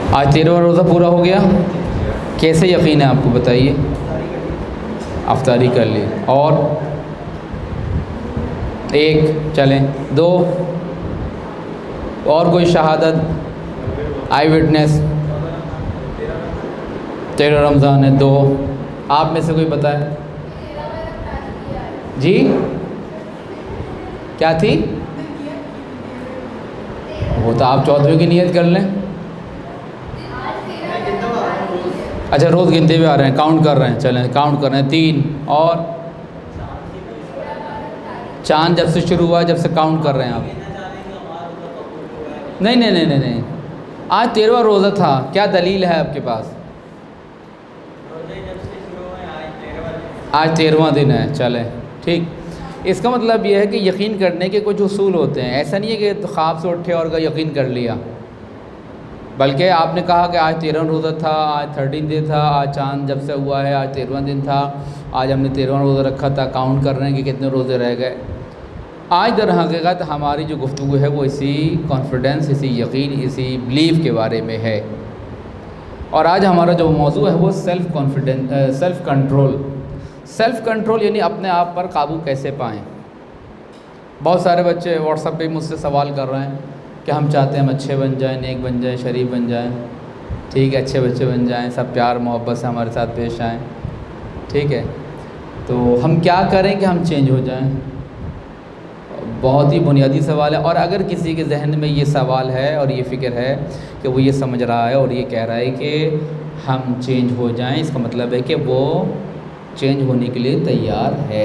आज 13वां रोज़ा पूरा हो गया, कैसे यकीन है आपको बताइए? अफ्तारी कर ली, और एक चलें, दो और कोई शहादत, आई विटनेस? 13 रमज़ान है, दो। आप में से कोई बताए जी? क्या थी वो? तो आप 14वें की नियत कर लें। अच्छा, रोज़ गिनते हुए आ रहे हैं, काउंट कर रहे हैं, चलें काउंट कर रहे हैं। 3 और चांद जब से शुरू हुआ, जब से काउंट कर रहे हैं आप? नहीं नहीं नहीं नहीं नहीं, आज 13वां रोज़ा था, क्या दलील है आपके पास? आज 13वां दिन है, चलें ठीक। इसका मतलब यह है कि यकीन करने के कुछ उसूल होते हैं। ऐसा नहीं है कि तो ख्वाब से उठे और यकीन कर लिया, बल्कि आपने कहा कि आज 13वां रोज़ा था, आज 13 डे था, आज चांद जब से हुआ है आज 13वां दिन था, आज हमने 13वां रोज़ा रखा था, काउंट कर रहे हैं कि कितने रोज़े रह गए। आज दर हकीकत हमारी जो गुफ्तगू है वो इसी कॉन्फिडेंस, इसी यकीन, इसी बिलीव के बारे में है। और आज हमारा जो मौजू है वो self confidence, self control. Self control यानी अपने आप पर काबू कैसे पाएँ। बहुत सारे बच्चे व्हाट्सएप पे मुझसे सवाल कर रहे हैं कि हम चाहते हैं हम अच्छे बन जाएं, नेक बन जाएं, शरीफ बन जाएं। ठीक है, अच्छे बच्चे बन जाएं, सब प्यार मोहब्बत से हमारे साथ पेश आएँ। ठीक है, तो हम क्या करें कि हम चेंज हो जाएं? बहुत ही बुनियादी सवाल है। और अगर किसी के जहन में ये सवाल है और ये फ़िक्र है कि वो ये समझ रहा है और ये कह रहा है कि हम चेंज हो जाएं, इसका मतलब है कि वो चेंज होने के लिए तैयार है।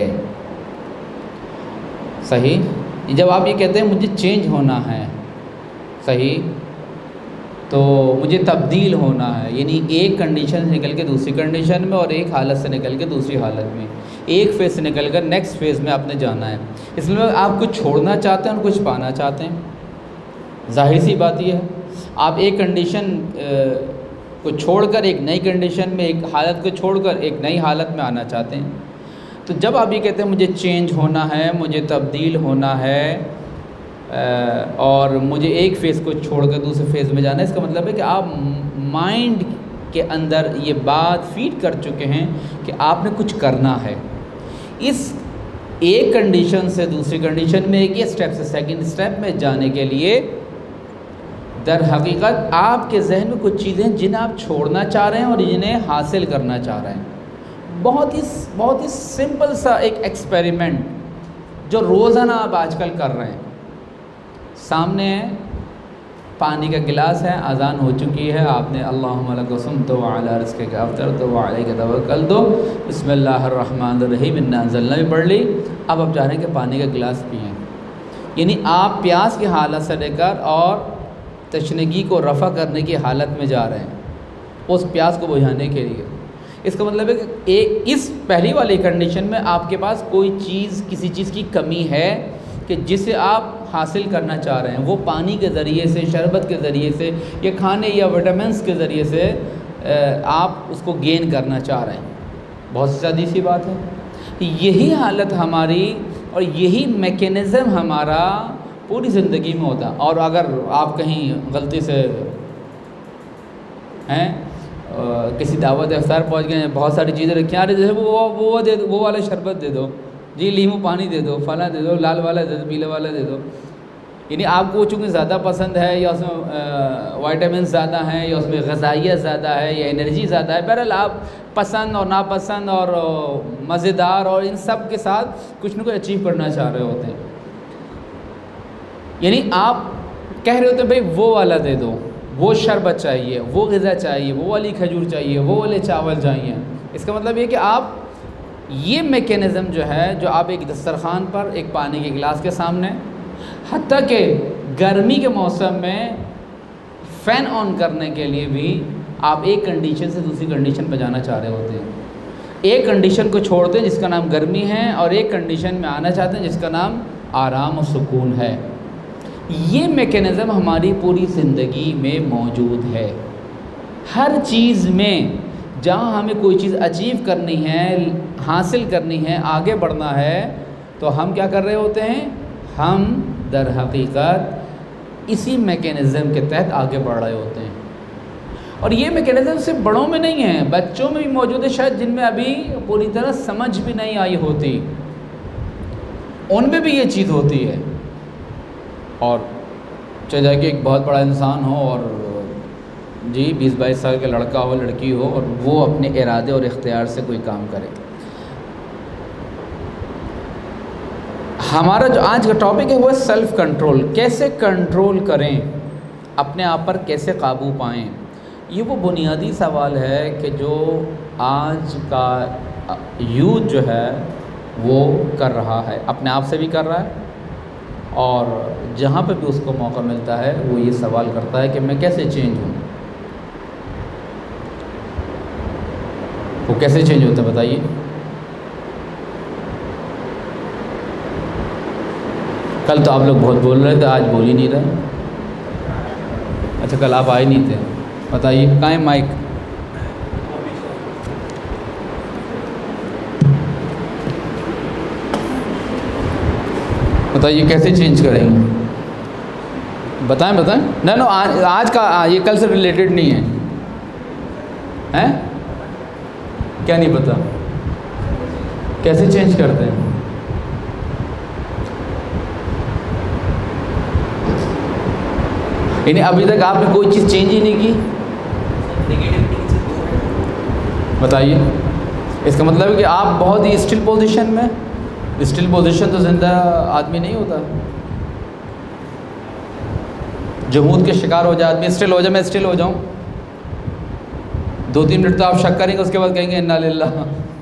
सही? जब आप ये कहते हैं मुझे चेंज होना है, सही, तो मुझे तब्दील होना है, यानी एक कंडीशन से निकल के दूसरी कंडीशन में और एक हालत से निकल के दूसरी हालत में, एक फेज़ से निकल कर नेक्स्ट फेज़ में आपने जाना है। इसलिए आप कुछ छोड़ना चाहते हैं और कुछ पाना चाहते हैं। जाहिर सी बात यह है, आप एक कंडीशन को छोड़कर एक नई कंडीशन में, एक हालत को छोड़कर एक नई हालत में आना चाहते हैं। तो जब आप ये कहते हैं मुझे चेंज होना है, मुझे तब्दील होना है और मुझे एक फ़ेज़ को छोड़कर दूसरे फ़ेज़ में जाना है, इसका मतलब है कि आप माइंड के अंदर ये बात फीड कर चुके हैं कि आपने कुछ करना है। इस एक कंडीशन से दूसरी कंडीशन में, एक स्टेप से सेकंड स्टेप में जाने के लिए दर हकीकत आपके जहन में कुछ चीज़ें जिन्हें आप छोड़ना चाह रहे हैं और जिन्हें हासिल करना चाह रहे हैं। बहुत ही सिंपल सा एक एक्सपेरिमेंट जो रोज़ाना आप आजकल कर रहे हैं। सामने पानी का गिलास है, अज़ान हो चुकी है, आपने अल्लाहुम्मा लका सुम्तु व अला रिज़्क़िका अफ़्तरतु व अलैका तवक्कलतु बिस्मिल्लाहिर्रहमानिर्रहीम इन्ना अंज़लना भी पढ़ ली। अब आप चाह रहे हैं कि पानी का गिलास पिएँ, यानी आप प्यास की हालत से लेकर और तशनगी को रफ़ा करने की हालत में जा रहे हैं, उस प्यास को बुझाने के लिए। इसका मतलब है कि इस पहली वाली कंडीशन में आपके पास कोई चीज़, किसी चीज़ की कमी है कि जिसे आप हासिल करना चाह रहे हैं। वो पानी के ज़रिए से, शरबत के ज़रिए से, या खाने या विटामिन्स के ज़रिए से आप उसको गेन करना चाह रहे हैं। बहुत सीधी सी बात है। यही हालत हमारी और यही मैकेनिज़्म हमारा पूरी ज़िंदगी में होता है। और अगर आप कहीं गलती से हैं किसी दावत इफ्तार पहुंच गए, बहुत सारी चीज़ें रखी आ रही, जैसे वो दे दो, वो वाला शरबत दे दो जी, नींबू पानी दे दो, फला दे दो, लाल वाला दे दो, पीले वाला दे दो। यानी आपको चूँकि ज़्यादा पसंद है, या उसमें वाइटामिन ज़्यादा हैं, या उसमें ग़िज़ाइयत ज़्यादा है, या एनर्जी ज़्यादा है, बहरहाल आप पसंद और नापसंद और मज़ेदार और इन सब के साथ कुछ न कुछ अचीव करना चाह रहे होते हैं। यानी आप कह रहे होते हैं भाई वो वाला दे दो, वो शरबत चाहिए, वो ग़िज़ा चाहिए, वो वाली खजूर चाहिए, वो वाले चावल चाहिए। इसका मतलब ये कि आप ये मैकेनिज़्म जो है, जो आप एक दस्तरखान पर एक पानी के गिलास के सामने, हत्ता कि गर्मी के मौसम में फ़ैन ऑन करने के लिए भी आप एक कंडीशन से दूसरी कंडीशन पर जाना चाह रहे होते हैं। एक कंडीशन को छोड़ते हैं जिसका नाम गर्मी है, और एक कंडीशन में आना चाहते हैं जिसका नाम आराम और सुकून है। ये मैकेनिज़्म हमारी पूरी ज़िंदगी में मौजूद है। हर चीज़ में जहाँ हमें कोई चीज़ अचीव करनी है, हासिल करनी है, आगे बढ़ना है, तो हम क्या कर रहे होते हैं? हम दर हकीकत इसी मैकेनिज़्म के तहत आगे बढ़ रहे होते हैं। और ये मैकेनिज्म सिर्फ बड़ों में नहीं है, बच्चों में भी मौजूद है शायद, जिनमें अभी पूरी तरह समझ भी नहीं आई होती, उनमें भी ये चीज़ होती है। और चाहे जाके एक बहुत बड़ा इंसान हो और जी 20-22 साल का लड़का हो लड़की हो और वो अपने इरादे और इख्तियार से कोई काम करे। हमारा जो आज का टॉपिक है वो है सेल्फ कंट्रोल। कैसे कंट्रोल करें, अपने आप पर कैसे काबू पाएं। ये वो बुनियादी सवाल है कि जो आज का यूथ जो है वो कर रहा है, अपने आप से भी कर रहा है, और जहाँ पे भी उसको मौका मिलता है वो ये सवाल करता है कि मैं कैसे चेंज हूँ। वो कैसे चेंज होता है बताइए। कल तो आप लोग बहुत बोल रहे थे, आज बोल ही नहीं रहे। अच्छा, कल आप आए नहीं थे, बताइए कहाँ है माइक। बताइए कैसे चेंज करेंगे, बताएं बताएं। ना आज का ये कल से रिलेटेड नहीं है, हैं? क्या नहीं पता, कैसे चेंज करते हैं? यानी अभी तक आपने कोई चीज़ चेंज ही नहीं की। बताइए, इसका मतलब है कि आप बहुत ही स्टिल पोजीशन में, स्टिल पोजीशन तो जिंदा आदमी नहीं होता। जमूद के शिकार हो जाए आदमी, स्टिल हो जाए, मैं स्टिल हो जाऊं 2-3 मिनट तो आप शक करेंगे, उसके बाद कहेंगे इन्ना लिल्लाह।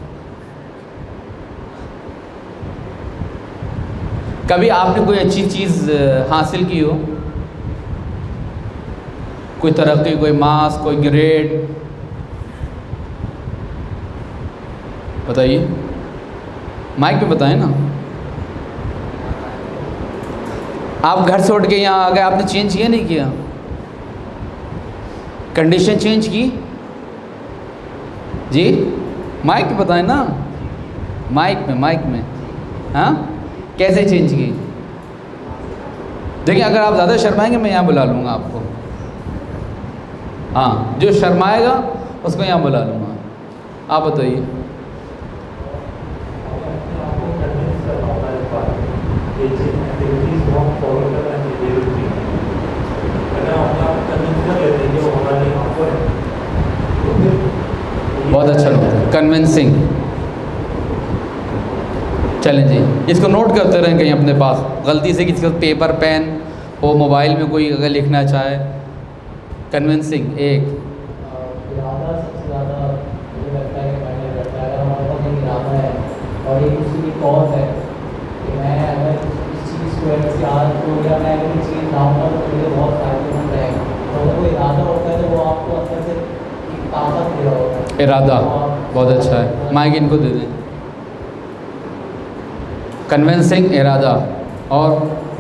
कभी आपने कोई अच्छी चीज़ हासिल की हो, कोई तरक्की, कोई मास, कोई ग्रेड, बताइए, माइक पे बताएं ना। आप घर से उठ के यहाँ आ गए, आपने चेंज किया नहीं किया? कंडीशन चेंज की जी? माइक पे बताएं ना, माइक में। हाँ, कैसे चेंज की? देखिए, अगर आप ज़्यादा शर्माएंगे मैं यहाँ बुला लूँगा आपको। हाँ, जो शर्माएगा उसको यहाँ बुला लूँगा। आप बताइए। बहुत अच्छा लगता है कन्विंसिंग। चलें जी, इसको नोट करते रहें कहीं अपने पास। गलती से किसी का पेपर पेन हो, मोबाइल में कोई अगर लिखना चाहे। कन्विंसिंग एक इरादा सबसे ज़्यादा मुझे लगता है कि मैंने करता है। अगर हमारे पास एक इरादा है और एक उसकी कॉज है कि मैं अगर इस चीज़ को ऐसे आज को या मैं अगर ये चीज़ लाऊंगा तो मुझे बहुत फायदेमंद रहेगा। तो अगर कोई इरादा होता है तो वो आपको अंदर से एक ताकत दे रहा होता है। इरादा बहुत अच्छा है, माइक इनको दे दें। कन्विंसिंग इरादा। और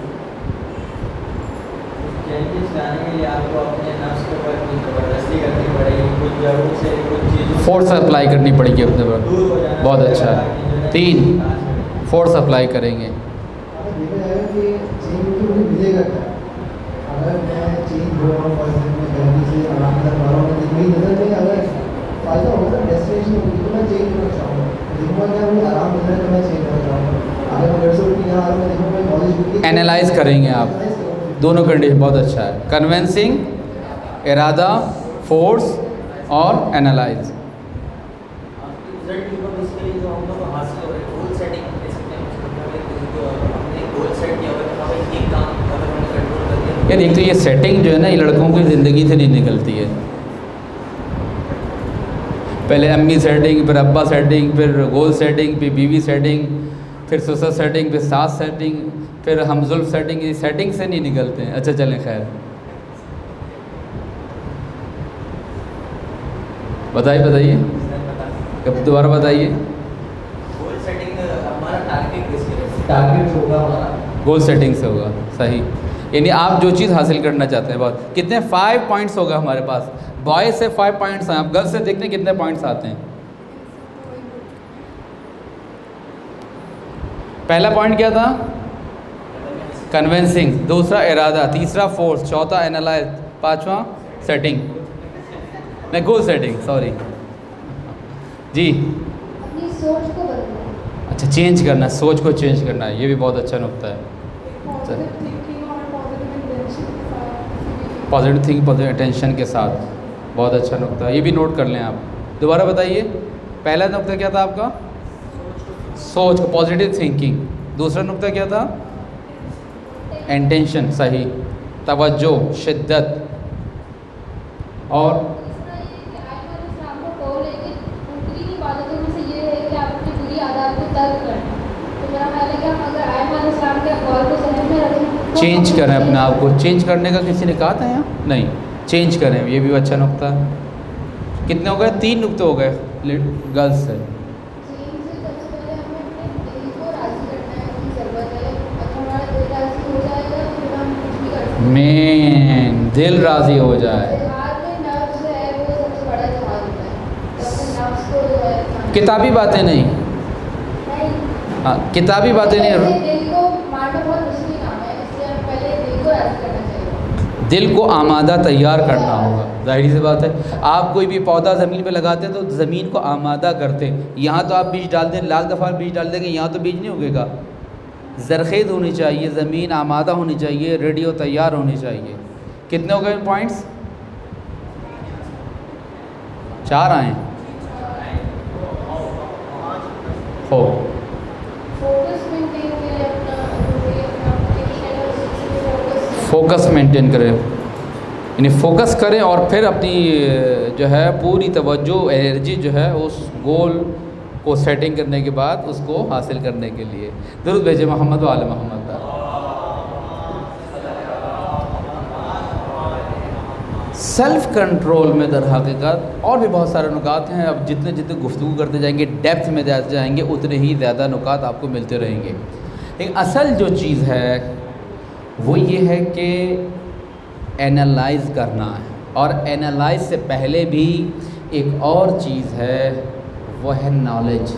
चेंजेस लाने के लिए आपको अपने नफ्स के ऊपर कुछ ज़बरदस्ती करनी पड़ेगी, कुछ जरूर से कुछ चीज़ फोर्स अप्लाई करनी पड़ेगी अपने पर। बहुत अच्छा है। 3 फोर्स अप्लाई करेंगे। अगर देखा जाएगा कि चेंज तो मुझे मिलेगा क्या? अगर मैं चेंज हो रहा हूँ, फॉर एग्जाम्पल जल्दी से आराम कर पा रहा हूँ, तो मेरी नज़र में अगर फ़ायदा होगा ना, डेस्टिनेशन होगी तो मैं चेंज होना चाहूँगा। देखूँगा क्या मुझे आराम मिल रहा है तो मैं चेंज होना चाहूँगा। अगर मैं घर से उठ के यहाँ आ रहा हूँ, मैं देखूँगा मैं कॉलेज एनालाइज करेंगे आप दोनों कंडीशन। बहुत अच्छा है, कन्विंसिंग, इरादा, फोर्स और एनालाइज। यार एक तो ये सेटिंग जो है ना, ये लड़कों की ज़िंदगी से नहीं निकलती है। पहले अम्मी सेटिंग, फिर अब्बा सेटिंग, फिर गोल सेटिंग, फिर बीवी सेटिंग, फिर ससुर सेटिंग, फिर सास सेटिंग, फिर हमजुल्फ सेटिंग। ये सेटिंग से नहीं निकलते हैं। अच्छा चलें, खैर बताइए कब दोबारा बताइए। गोल सेटिंग हमारा टारगेट होगा हमारा गोल सेटिंग से होगा, सही। यानी आप जो चीज़ हासिल करना चाहते हैं, बहुत कितने 5 पॉइंट्स होगा हमारे पास। बॉयज़ से 5 पॉइंट्स हैं, आप गर्ल्स से देखते हैं कितने पॉइंट्स आते हैं। पहला पॉइंट क्या था? कन्विंसिंग। दूसरा इरादा, तीसरा फोर्स, चौथा एनालाइज, पांचवा सेटिंग। नहीं, गोल सेटिंग, सॉरी जी। अपनी सोच को बदलना। अच्छा, चेंज करना, सोच को चेंज करना है, ये भी बहुत अच्छा नुक्ता है। पॉजिटिव थिंकिंग और पॉजिटिव इंटेंशन के साथ। पॉजिटिव थिंकिंग, पॉजिटिव अटेंशन के साथ, बहुत अच्छा नुक्ता है, ये भी नोट कर लें आप। दोबारा बताइए, पहला नुक्ता क्या था आपका? सोच को, पॉजिटिव थिंकिंग। दूसरा नुक्ता क्या था? इंटेंशन, सही, तवज्जो, शिद्दत। और तीसरा ये कि आयत और इस्लाम को कौल है कि उनकी इबादतों में से ये है कि आप अपनी बुरी आदत को तर्क करें। तो मेरा ख्याल है कि हम अगर आयत और इस्लाम के कौल को जहन में रखें, चेंज करें अपने आप को। चेंज करने का किसी ने कहा था यहाँ? नहीं, चेंज करें, ये भी अच्छा नुक्ता है। कितने हो गए? 3 नुक्ते हो गए गर्ल्स से। चेंज से सबसे पहले हमें अपने दिल को राज़ी करने की ज़रूरत है। अगर हमारा दिल राज़ी हो जाएगा तो फिर हम कुछ भी कर सकते हैं। मेन दिल राज़ी हो जाए। जहाज में नफ्स जो है वो सबसे बड़ा जहाज होता है। तो अपने नफ्स को जो है किताबी बातें नहीं, नहीं, हाँ, किताबी बातें नहीं, दिल को मारना बहुत मुश्किल काम है, इसलिए हमें पहले दिल को राज़ी करना चाहिए। दिल को आमादा तैयार करना होगा। ज़ाहिर सी बात है, आप कोई भी पौधा ज़मीन पे लगाते हैं तो ज़मीन को आमादा करते हैं। यहाँ तो आप बीज डाल दें, लाख दफ़ा बीज डाल देंगे, यहाँ तो बीज नहीं उगेगा। ज़रख़ेज़ होनी चाहिए, ज़मीन आमादा होनी चाहिए, रेडियो तैयार होनी चाहिए। कितने हो गए पॉइंट्स? 4 आए हो। फोकस मेंटेन करें, यानी फोकस करें और फिर अपनी जो है पूरी तवज्जो, एनर्जी जो है उस गोल को सेटिंग करने के बाद उसको हासिल करने के लिए। दुरूद भेजे मोहम्मद व आले मोहम्मद। सेल्फ़ कंट्रोल में दर हकीकत और भी बहुत सारे नुकात हैं। अब जितने जितने गुफ्तगू करते जाएंगे, डेप्थ में जाते जाएंगे, उतने ही ज़्यादा नुकात आपको मिलते रहेंगे। लेकिन असल जो चीज़ है वो ये है कि एनालाइज़ करना है, और एनालाइज से पहले भी एक और चीज़ है, वो है नॉलेज।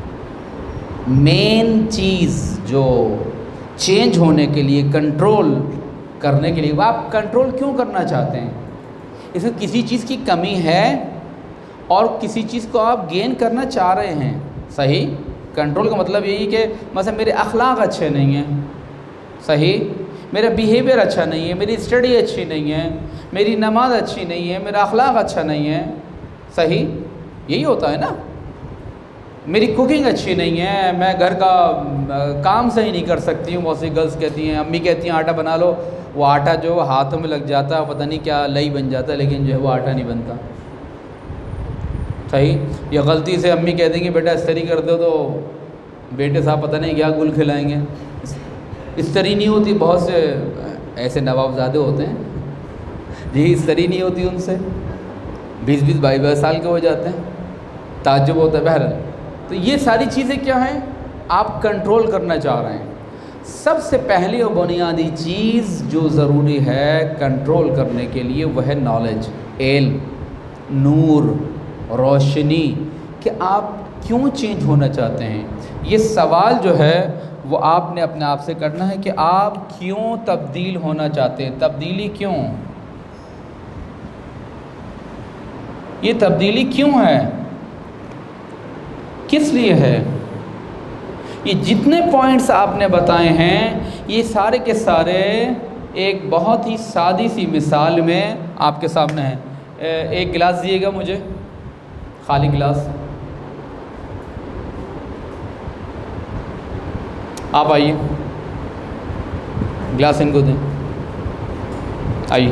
मेन चीज़ जो चेंज होने के लिए, कंट्रोल करने के लिए, वो आप कंट्रोल क्यों करना चाहते हैं? इसमें किसी चीज़ की कमी है और किसी चीज़ को आप गेन करना चाह रहे हैं। सही, कंट्रोल का मतलब यही कि मतलब मेरे अखलाक अच्छे नहीं हैं, सही, मेरा बिहेवियर अच्छा नहीं है, मेरी स्टडी अच्छी नहीं है, मेरी नमाज अच्छी नहीं है, मेरा अखलाक अच्छा नहीं है, सही, यही होता है ना। मेरी कुकिंग अच्छी नहीं है, मैं घर का काम सही नहीं कर सकती हूँ। बहुत सी गर्ल्स कहती हैं, अम्मी कहती हैं आटा बना लो, वो आटा जो हाथों में लग जाता है, पता नहीं क्या लई बन जाता है, लेकिन जो है वो आटा नहीं बनता, सही। या गलती से अम्मी कह देंगी बेटा इस्तरी कर दो, तो बेटे साहब पता नहीं क्या गुल खिलाएंगे, इस्तरी नहीं होती। बहुत से ऐसे नवाबजादे होते हैं जी, इस्तरी नहीं होती उनसे, 20-20, 22 साल के हो जाते हैं, ताज्जुब होता है। बहरहाल, तो ये सारी चीज़ें क्या हैं, आप कंट्रोल करना चाह रहे हैं। सबसे पहली और बुनियादी चीज़ जो ज़रूरी है कंट्रोल करने के लिए वह है नॉलेज, इल्म, नूर, रोशनी, कि आप क्यों चेंज होना चाहते हैं। ये सवाल जो है वो आपने अपने आप से करना है कि आप क्यों तब्दील होना चाहते हैं, तब्दीली क्यों, ये तब्दीली क्यों है, किस लिए है। ये जितने पॉइंट्स आपने बताए हैं ये सारे के सारे एक बहुत ही सादी सी मिसाल में आपके सामने हैं। एक गिलास दिएगा मुझे, खाली गिलास, आप आइए, गिलास इनको दें, आइए।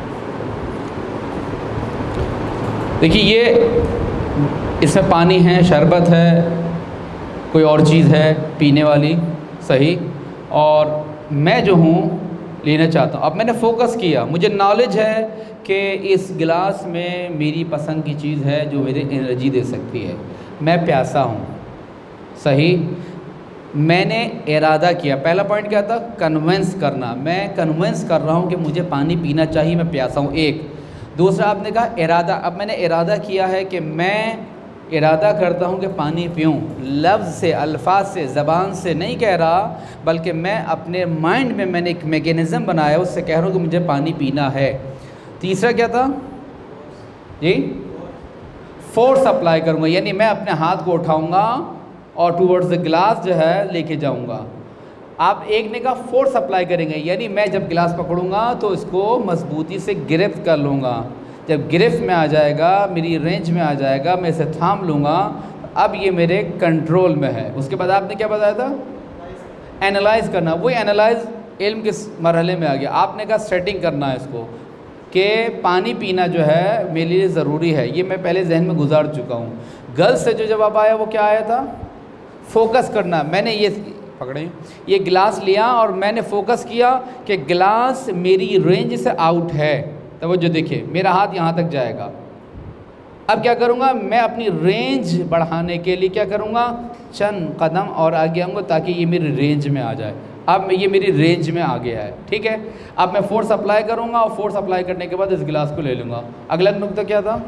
देखिए ये इसमें पानी है, शरबत है, कोई और चीज़ है पीने वाली, सही, और मैं जो हूँ लेना चाहता हूँ। अब मैंने फोकस किया, मुझे नॉलेज है कि इस गिलास में मेरी पसंद की चीज़ है जो मेरी एनर्जी दे सकती है, मैं प्यासा हूँ, सही। मैंने इरादा किया, पहला पॉइंट क्या था, कन्विंस करना, मैं कन्विंस कर रहा हूँ कि मुझे पानी पीना चाहिए, मैं प्यासा हूँ, एक। दूसरा आपने कहा इरादा, अब मैंने इरादा किया है कि मैं इरादा करता हूँ कि पानी पीऊँ, लफ्ज़ से, अल्फाज से, ज़बान से नहीं कह रहा, बल्कि मैं अपने माइंड में मैंने एक मैकेनिज़्म बनाया, उससे कह रहा हूँ कि मुझे पानी पीना है। तीसरा क्या था, जी, फोर्स अप्लाई करूँगा, यानी मैं अपने हाथ को उठाऊँगा और टूवर्ड्स द गिलास जो है लेके जाऊँगा। आप एक ने कहा फोर्स अप्लाई करेंगे, यानी मैं जब गिलास पकड़ूंगा तो इसको मजबूती से गिरफ्त कर लूँगा। जब गिरफ्त में आ जाएगा, मेरी रेंज में आ जाएगा, मैं इसे थाम लूँगा, अब ये मेरे कंट्रोल में है। उसके बाद आपने क्या बताया था? एनालाइज करना। वही एनालाइज इल्म के मरहले में आ गया। आपने कहा सेटिंग करना है इसको कि पानी पीना जो है मेरे लिए ज़रूरी है, ये मैं पहले जहन में गुजार चुका हूँ। गर्ल्स से जो जवाब आया वो क्या आया था? फोकस करना। मैंने ये पकड़े, ये गिलास लिया और मैंने फोकस किया कि गिलास मेरी रेंज से आउट है। तो जो देखिए मेरा हाथ यहाँ तक जाएगा। अब क्या करूँगा? मैं अपनी रेंज बढ़ाने के लिए क्या करूँगा? चंद कदम और आगे आऊँगा ताकि ये मेरी रेंज में आ जाए। अब ये मेरी रेंज में आ गया है, ठीक है। अब मैं फोर्स अप्लाई करूँगा और फोर्स अप्लाई करने के बाद इस गिलास को ले लूँगा। अगला नुक्ता क्या था?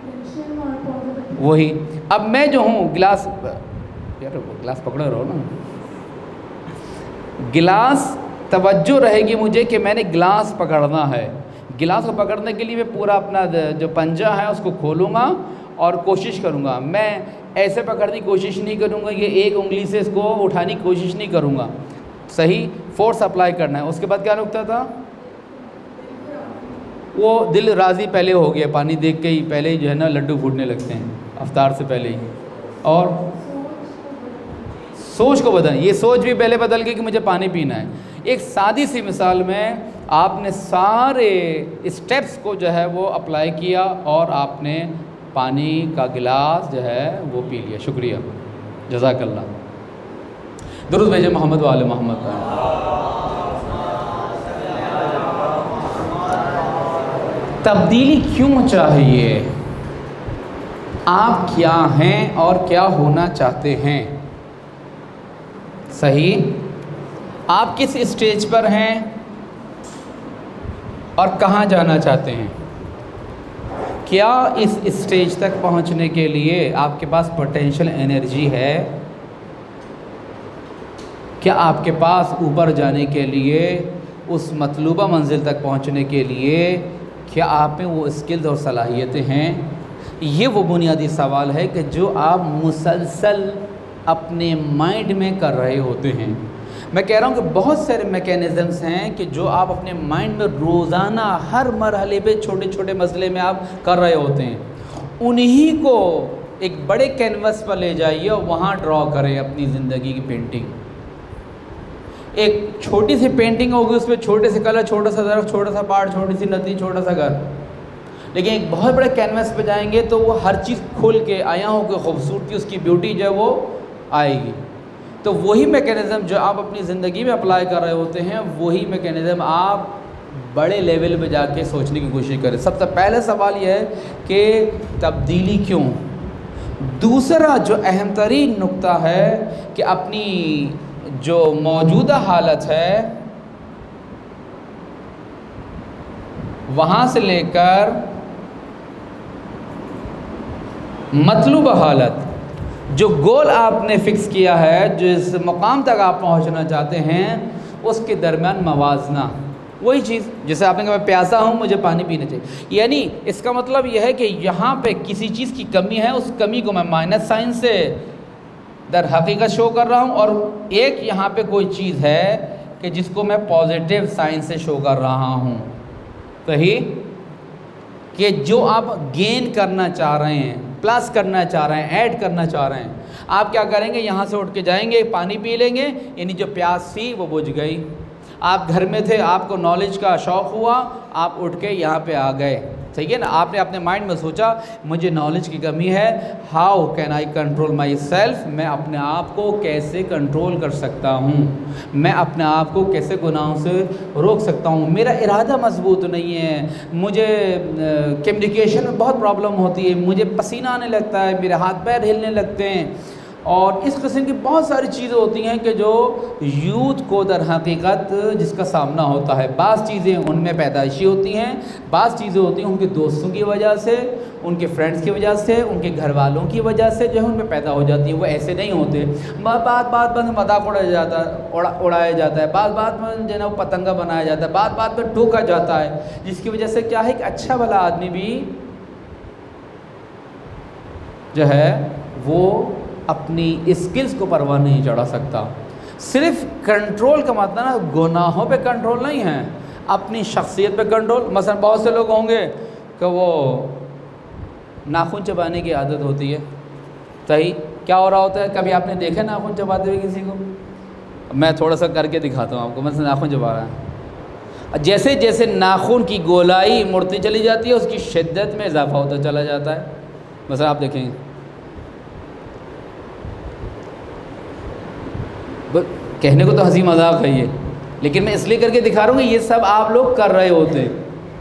वही। अब मैं जो हूँ गिलास, यार गिलास पकड़े रहो ना, गिलास तवज्जो रहेगी मुझे कि मैंने गिलास पकड़ना है। गिलास को पकड़ने के लिए मैं पूरा अपना जो पंजा है उसको खोलूँगा और कोशिश करूँगा। मैं ऐसे पकड़ने की कोशिश नहीं करूँगा, ये एक उंगली से इसको उठाने की कोशिश नहीं करूँगा। सही फोर्स अप्लाई करना है। उसके बाद क्या नुकता था? वो दिल राज़ी पहले हो गया, पानी देख के ही पहले ही जो है ना लड्डू फूटने लगते हैं अफ्तार से पहले ही। और सोच को बदल, ये सोच भी पहले बदल गई कि मुझे पानी पीना है। एक सादी सी मिसाल में आपने सारे स्टेप्स को जो है वो अप्लाई किया और आपने पानी का गिलास जो है वो पी लिया। शुक्रिया, जज़ाकल्लाह। दुरूद भेजे मोहम्मद वाले मोहम्मद पर। तब्दीली क्यों चाहिए? आप क्या हैं और क्या होना चाहते हैं? सही, आप किस स्टेज पर हैं और कहाँ जाना चाहते हैं? क्या इस स्टेज तक पहुँचने के लिए आपके पास पोटेंशियल एनर्जी है? क्या आपके पास ऊपर जाने के लिए, उस मतलूबा मंजिल तक पहुँचने के लिए क्या आप में वो स्किल्स और सलाहियतें हैं? ये वो बुनियादी सवाल है कि जो आप मुसलसल अपने माइंड में कर रहे होते हैं। मैं कह रहा हूँ कि बहुत सारे मैकेनिज़म्स हैं कि जो आप अपने माइंड में रोज़ाना हर मरहले पे छोटे छोटे मसले में आप कर रहे होते हैं। उन्हीं को एक बड़े कैनवस पर ले जाइए और वहाँ ड्रॉ करें अपनी ज़िंदगी की पेंटिंग। एक छोटी सी पेंटिंग होगी, उसमें छोटे से कलर, छोटा सा दरख्त, छोटा सा पहाड़, छोटी सी नदी, छोटा सा घर। लेकिन एक बहुत बड़े कैनवस पे जाएंगे तो वो हर चीज़ खुल के, आयाहों की खूबसूरती, उसकी ब्यूटी जो है वो आएगी। तो वही मैकेनिज़्म जो आप अपनी ज़िंदगी में अप्लाई कर रहे होते हैं, वही मैकेनिज़्म आप बड़े लेवल पे जाके सोचने की कोशिश करें। सबसे पहले सवाल यह है कि तब्दीली क्यों। दूसरा जो अहम तरीन नुक्ता है कि अपनी जो मौजूदा हालत है वहाँ से लेकर मतलूबा हालत, जो गोल आपने फ़िक्स किया है, जिस मुकाम तक आप पहुँचना चाहते हैं, उसके दरमियान मवाजना। वही चीज़ जैसे आपने कहा मैं प्यासा हूँ, मुझे पानी पीना चाहिए, यानी इसका मतलब यह है कि यहाँ पे किसी चीज़ की कमी है, उस कमी को मैं माइनस साइन से दर हकीकत शो कर रहा हूँ, और एक यहाँ पे कोई चीज़ है कि जिसको मैं पॉजिटिव साइन से शो कर रहा हूँ। सही कि जो आप गेन करना चाह रहे हैं, प्लस करना चाह रहे हैं, ऐड करना चाह रहे हैं, आप क्या करेंगे? यहाँ से उठ के जाएंगे, पानी पी लेंगे, यानी जो प्यास थी वो बुझ गई। आप घर में थे, आपको नॉलेज का शौक़ हुआ, आप उठ के यहाँ पे आ गए। सही है ना? आपने अपने माइंड में सोचा मुझे नॉलेज की कमी है, how can I control myself, मैं अपने आप को कैसे कंट्रोल कर सकता हूँ, मैं अपने आप को कैसे गुनाहों से रोक सकता हूँ। मेरा इरादा मजबूत नहीं है, मुझे कम्युनिकेशन में बहुत प्रॉब्लम होती है, मुझे पसीना आने लगता है, मेरे हाथ पैर हिलने लगते हैं, और इस किस्म की बहुत सारी चीज़ें होती हैं कि जो यूथ को दर हकीकत जिसका सामना होता है। बाज़ चीज़ें उनमें पैदाइशी होती हैं, बाज़ चीज़ें होती हैं उनके दोस्तों की वजह से, उनके फ्रेंड्स की वजह से, उनके घर वालों की वजह से जो है उनमें पैदा हो जाती है। वो ऐसे नहीं होते, बात में मजाक उड़ाया जाता है, बात में जो है ना वो पतंगा बनाया जाता है, बात में टोका जाता है, जिसकी वजह से क्या है कि अच्छा वाला आदमी भी जो है वो अपनी स्किल्स को परवाह नहीं चढ़ा सकता। सिर्फ कंट्रोल का मतलब ना गुनाहों पे कंट्रोल नहीं है, अपनी शख्सियत पे कंट्रोल। मसलन बहुत से लोग होंगे कि वो नाखून चबाने की आदत होती है, सही क्या हो रहा होता है, कभी आपने देखा नाखून चबाते हुए किसी को? मैं थोड़ा सा करके दिखाता हूँ आपको। मतलब नाखून चबा रहा है, जैसे जैसे नाखून की गोलाई मुड़ती चली जाती है उसकी शिद्दत में इजाफा होता चला जाता है। बस आप देखेंगे, कहने को तो हंसी मजाक है ये, लेकिन मैं इसलिए करके दिखा रहा हूँ कि ये सब आप लोग कर रहे होते हैं।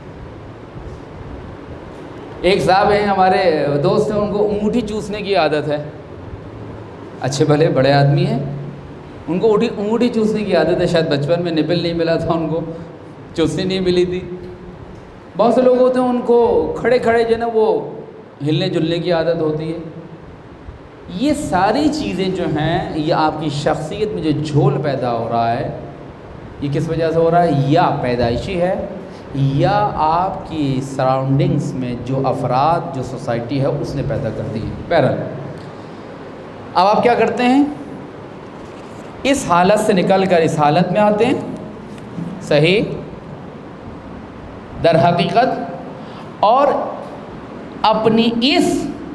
एक साहब हैं हमारे दोस्त हैं, उनको अंगूठी चूसने की आदत है, अच्छे भले बड़े आदमी हैं, उनको अंगूठी चूसने की आदत है। शायद बचपन में निपल नहीं मिला था, उनको चूसनी नहीं मिली थी। बहुत से लोग होते हैं उनको खड़े खड़े जो ना वो हिलने जुलने की आदत होती है। ये सारी चीज़ें जो हैं ये आपकी शख्सियत में जो झोल पैदा हो रहा है, ये किस वजह से हो रहा है? या पैदाइशी है या आपकी सराउंडिंग्स में जो अफराद, जो सोसाइटी है उसने पैदा कर दी है। बहरहाल अब आप क्या करते हैं, इस हालत से निकल कर इस हालत में आते हैं, सही दर हकीकत, और अपनी इस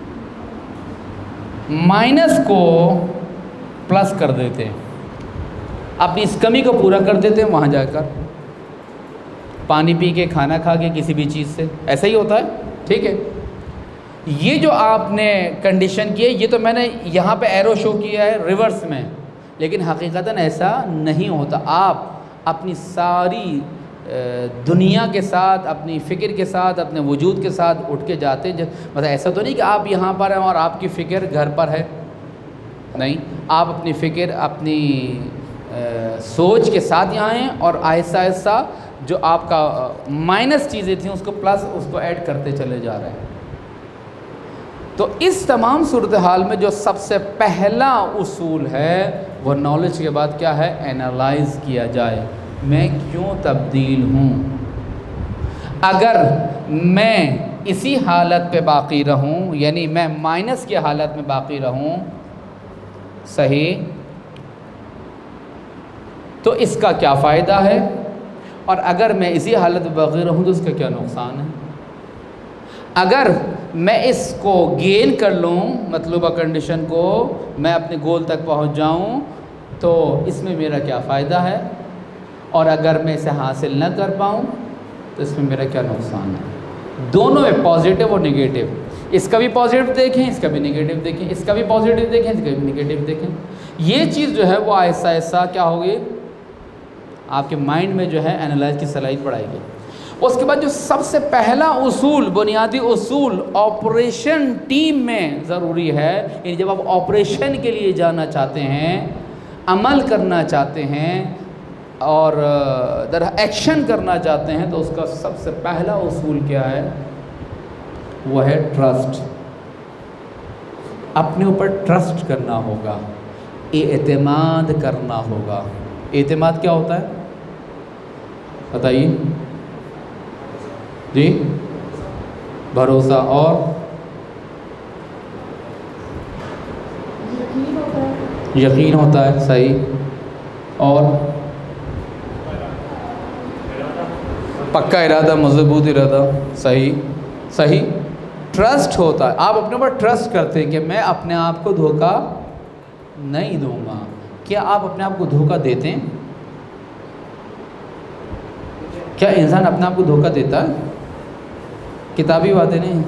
माइनस को प्लस कर देते हैं, अपनी इस कमी को पूरा कर देते हैं वहाँ जाकर, पानी पी के, खाना खा के, किसी भी चीज़ से। ऐसा ही होता है, ठीक है। ये जो आपने कंडीशन की है, ये तो मैंने यहाँ पे एरो शो किया है रिवर्स में, लेकिन हकीकतन ऐसा नहीं होता। आप अपनी सारी दुनिया के साथ, अपनी फ़िक्र के साथ, अपने वजूद के साथ उठ के जाते हैं। मतलब ऐसा तो नहीं कि आप यहाँ पर हैं और आपकी फ़िक्र घर पर है, नहीं, आप अपनी फ़िक्र, अपनी सोच के साथ यहाँ हैं और आहिस्ता आहिस्ता जो आपका माइनस चीज़ें थी उसको प्लस, उसको ऐड करते चले जा रहे हैं। तो इस तमाम सूरत हाल में जो सबसे पहला उसूल है वो नॉलेज के बाद क्या है? एनालाइज़ किया जाए, मैं क्यों तब्दील हूँ। अगर मैं इसी हालत पे बाक़ी रहूँ, यानी मैं माइनस की हालत में बाक़ी रहूँ, सही, तो इसका क्या फ़ायदा है, और अगर मैं इसी हालत में बाक़ी रहूँ तो इसका क्या नुकसान है। अगर मैं इसको गेन कर लूँ, मतलूबा कंडीशन को, मैं अपने गोल तक पहुँच जाऊँ, तो इसमें मेरा क्या फ़ायदा है, और अगर मैं इसे हासिल न कर पाऊँ तो इसमें मेरा क्या नुकसान है। दोनों में पॉजिटिव और नेगेटिव, इसका भी पॉजिटिव देखें, इसका भी नेगेटिव देखें, इसका भी पॉजिटिव देखें, इसका भी नेगेटिव देखें। ये चीज़ जो है वो आहिस्ता आहिस्ता क्या होगी, आपके माइंड में जो है एनालाइज की सलाहियत बढ़ाएगी। उसके बाद जो सबसे पहला उसूल, बुनियादी उसूल ऑपरेशन टीम में ज़रूरी है, यानी जब आप ऑपरेशन के लिए जाना चाहते हैं, अमल करना चाहते हैं और एक्शन करना चाहते हैं, तो उसका सबसे पहला उसूल क्या है? वो है ट्रस्ट। अपने ऊपर ट्रस्ट करना होगा, एतमाद करना होगा। एतमाद क्या होता है बताइए जी? भरोसा और यकीन होता है, सही, और पक्का इरादा, मजबूत इरादा, सही सही। ट्रस्ट होता है, आप अपने ऊपर ट्रस्ट करते हैं कि मैं अपने आप को धोखा नहीं दूंगा। क्या आप अपने आप को धोखा देते हैं? क्या इंसान अपने आप को धोखा देता है? किताबी बातें नहीं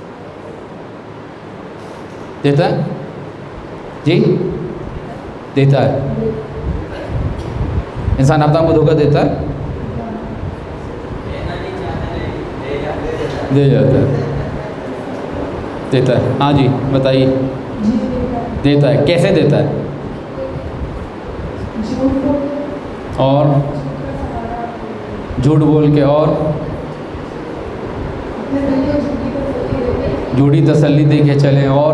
देता है जी? देता है। इंसान अपने आप को धोखा देता है, दे जाता है, देता है। हाँ जी बताइए। देता है, कैसे देता है? और झूठ बोल के, और झूठी तसल्ली दे के चले, और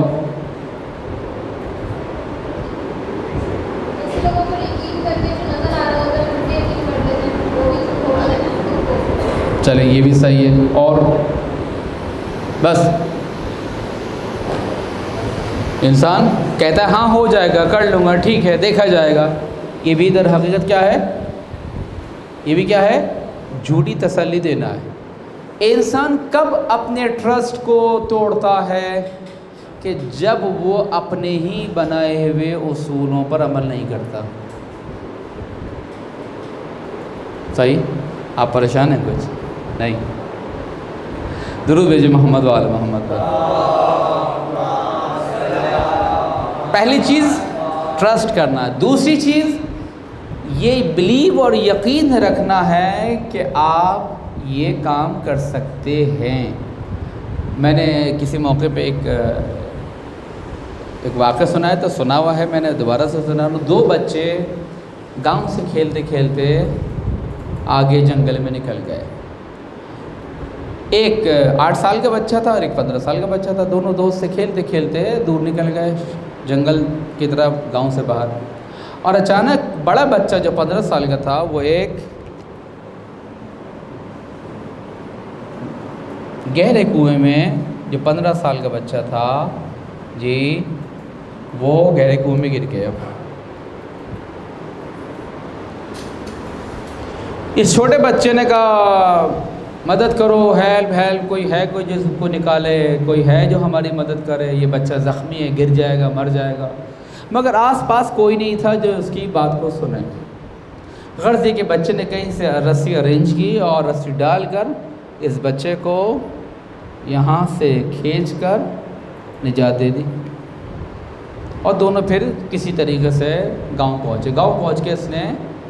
चले, ये भी सही है। और बस इंसान कहता है हाँ हो जाएगा, कर लूँगा, ठीक है, देखा जाएगा। ये भी दर हकीकत क्या है? ये भी क्या है? झूठी तसल्ली देना है। इंसान कब अपने ट्रस्ट को तोड़ता है? कि जब वो अपने ही बनाए हुए उसूलों पर अमल नहीं करता। सही? आप परेशान हैं कुछ? नहीं। दुरूद भेजिए मोहम्मद वाले मोहम्मद पर। पहली चीज़ ट्रस्ट करना। दूसरी चीज़ ये बिलीव और यकीन रखना है कि आप ये काम कर सकते हैं। मैंने किसी मौके पे एक वाक़या सुना है, तो सुना हुआ है, मैंने दोबारा से सुना। दो बच्चे गांव से खेलते खेलते आगे जंगल में निकल गए। एक 8 साल का बच्चा था और एक 15 साल का बच्चा था। दोनों दोस्त से खेलते खेलते दूर निकल गए जंगल की तरफ, गांव से बाहर। और अचानक बड़ा बच्चा जो 15 साल का था, वो एक गहरे कुएं में, जो 15 साल का बच्चा था जी, वो गहरे कुएं में गिर गया। इस छोटे बच्चे ने कहा मदद करो, हेल्प हेल्प, कोई है कोई जिसको निकाले, कोई है जो हमारी मदद करे, ये बच्चा ज़ख्मी है, गिर जाएगा, मर जाएगा। मगर आसपास कोई नहीं था जो उसकी बात को सुने। गर्ज ये कि बच्चे ने कहीं से रस्सी अरेंज की और रस्सी डालकर इस बच्चे को यहाँ से खींचकर निजात दे दी। और दोनों फिर किसी तरीके से गांव पहुँचे। गांव पहुँच के इसने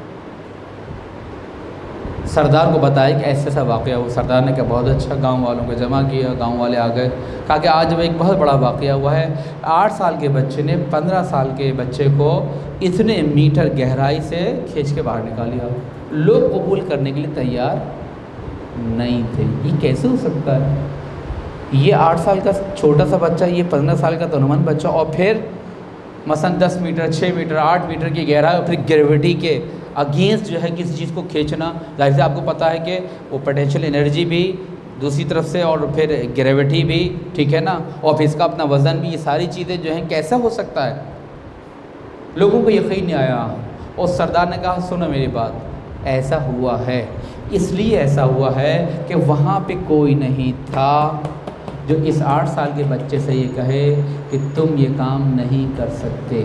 सरदार को बताया कि ऐसा ऐसा वाक़या हुआ। सरदार ने कहा बहुत अच्छा, गांव वालों को जमा किया, गांव वाले आ गए। कहा कि आज एक बहुत बड़ा वाक़या हुआ है। 8 साल के बच्चे ने 15 साल के बच्चे को इतने मीटर गहराई से खींच के बाहर निकाल लिया। लोग कबूल करने के लिए तैयार नहीं थे। ये कैसे हो सकता है? ये 8 साल का छोटा सा बच्चा, ये 15 साल का तनुमन बच्चा, और फिर मसलन 10 मीटर, 6 मीटर, 8 मीटर की गहराई, और फिर ग्रेविटी के अगेंस्ट जो है किसी चीज़ को खींचना। जाहिर से आपको पता है कि वो पोटेंशियल एनर्जी भी दूसरी तरफ से, और फिर ग्रेविटी भी, ठीक है ना, और फिर इसका अपना वज़न भी, ये सारी चीज़ें जो हैं कैसा हो सकता है? लोगों को यकीन नहीं आया। और सरदार ने कहा सुनो मेरी बात, ऐसा हुआ है, इसलिए ऐसा हुआ है कि वहाँ पे कोई नहीं था जो इस 8 साल के बच्चे से ये कहे कि तुम ये काम नहीं कर सकते।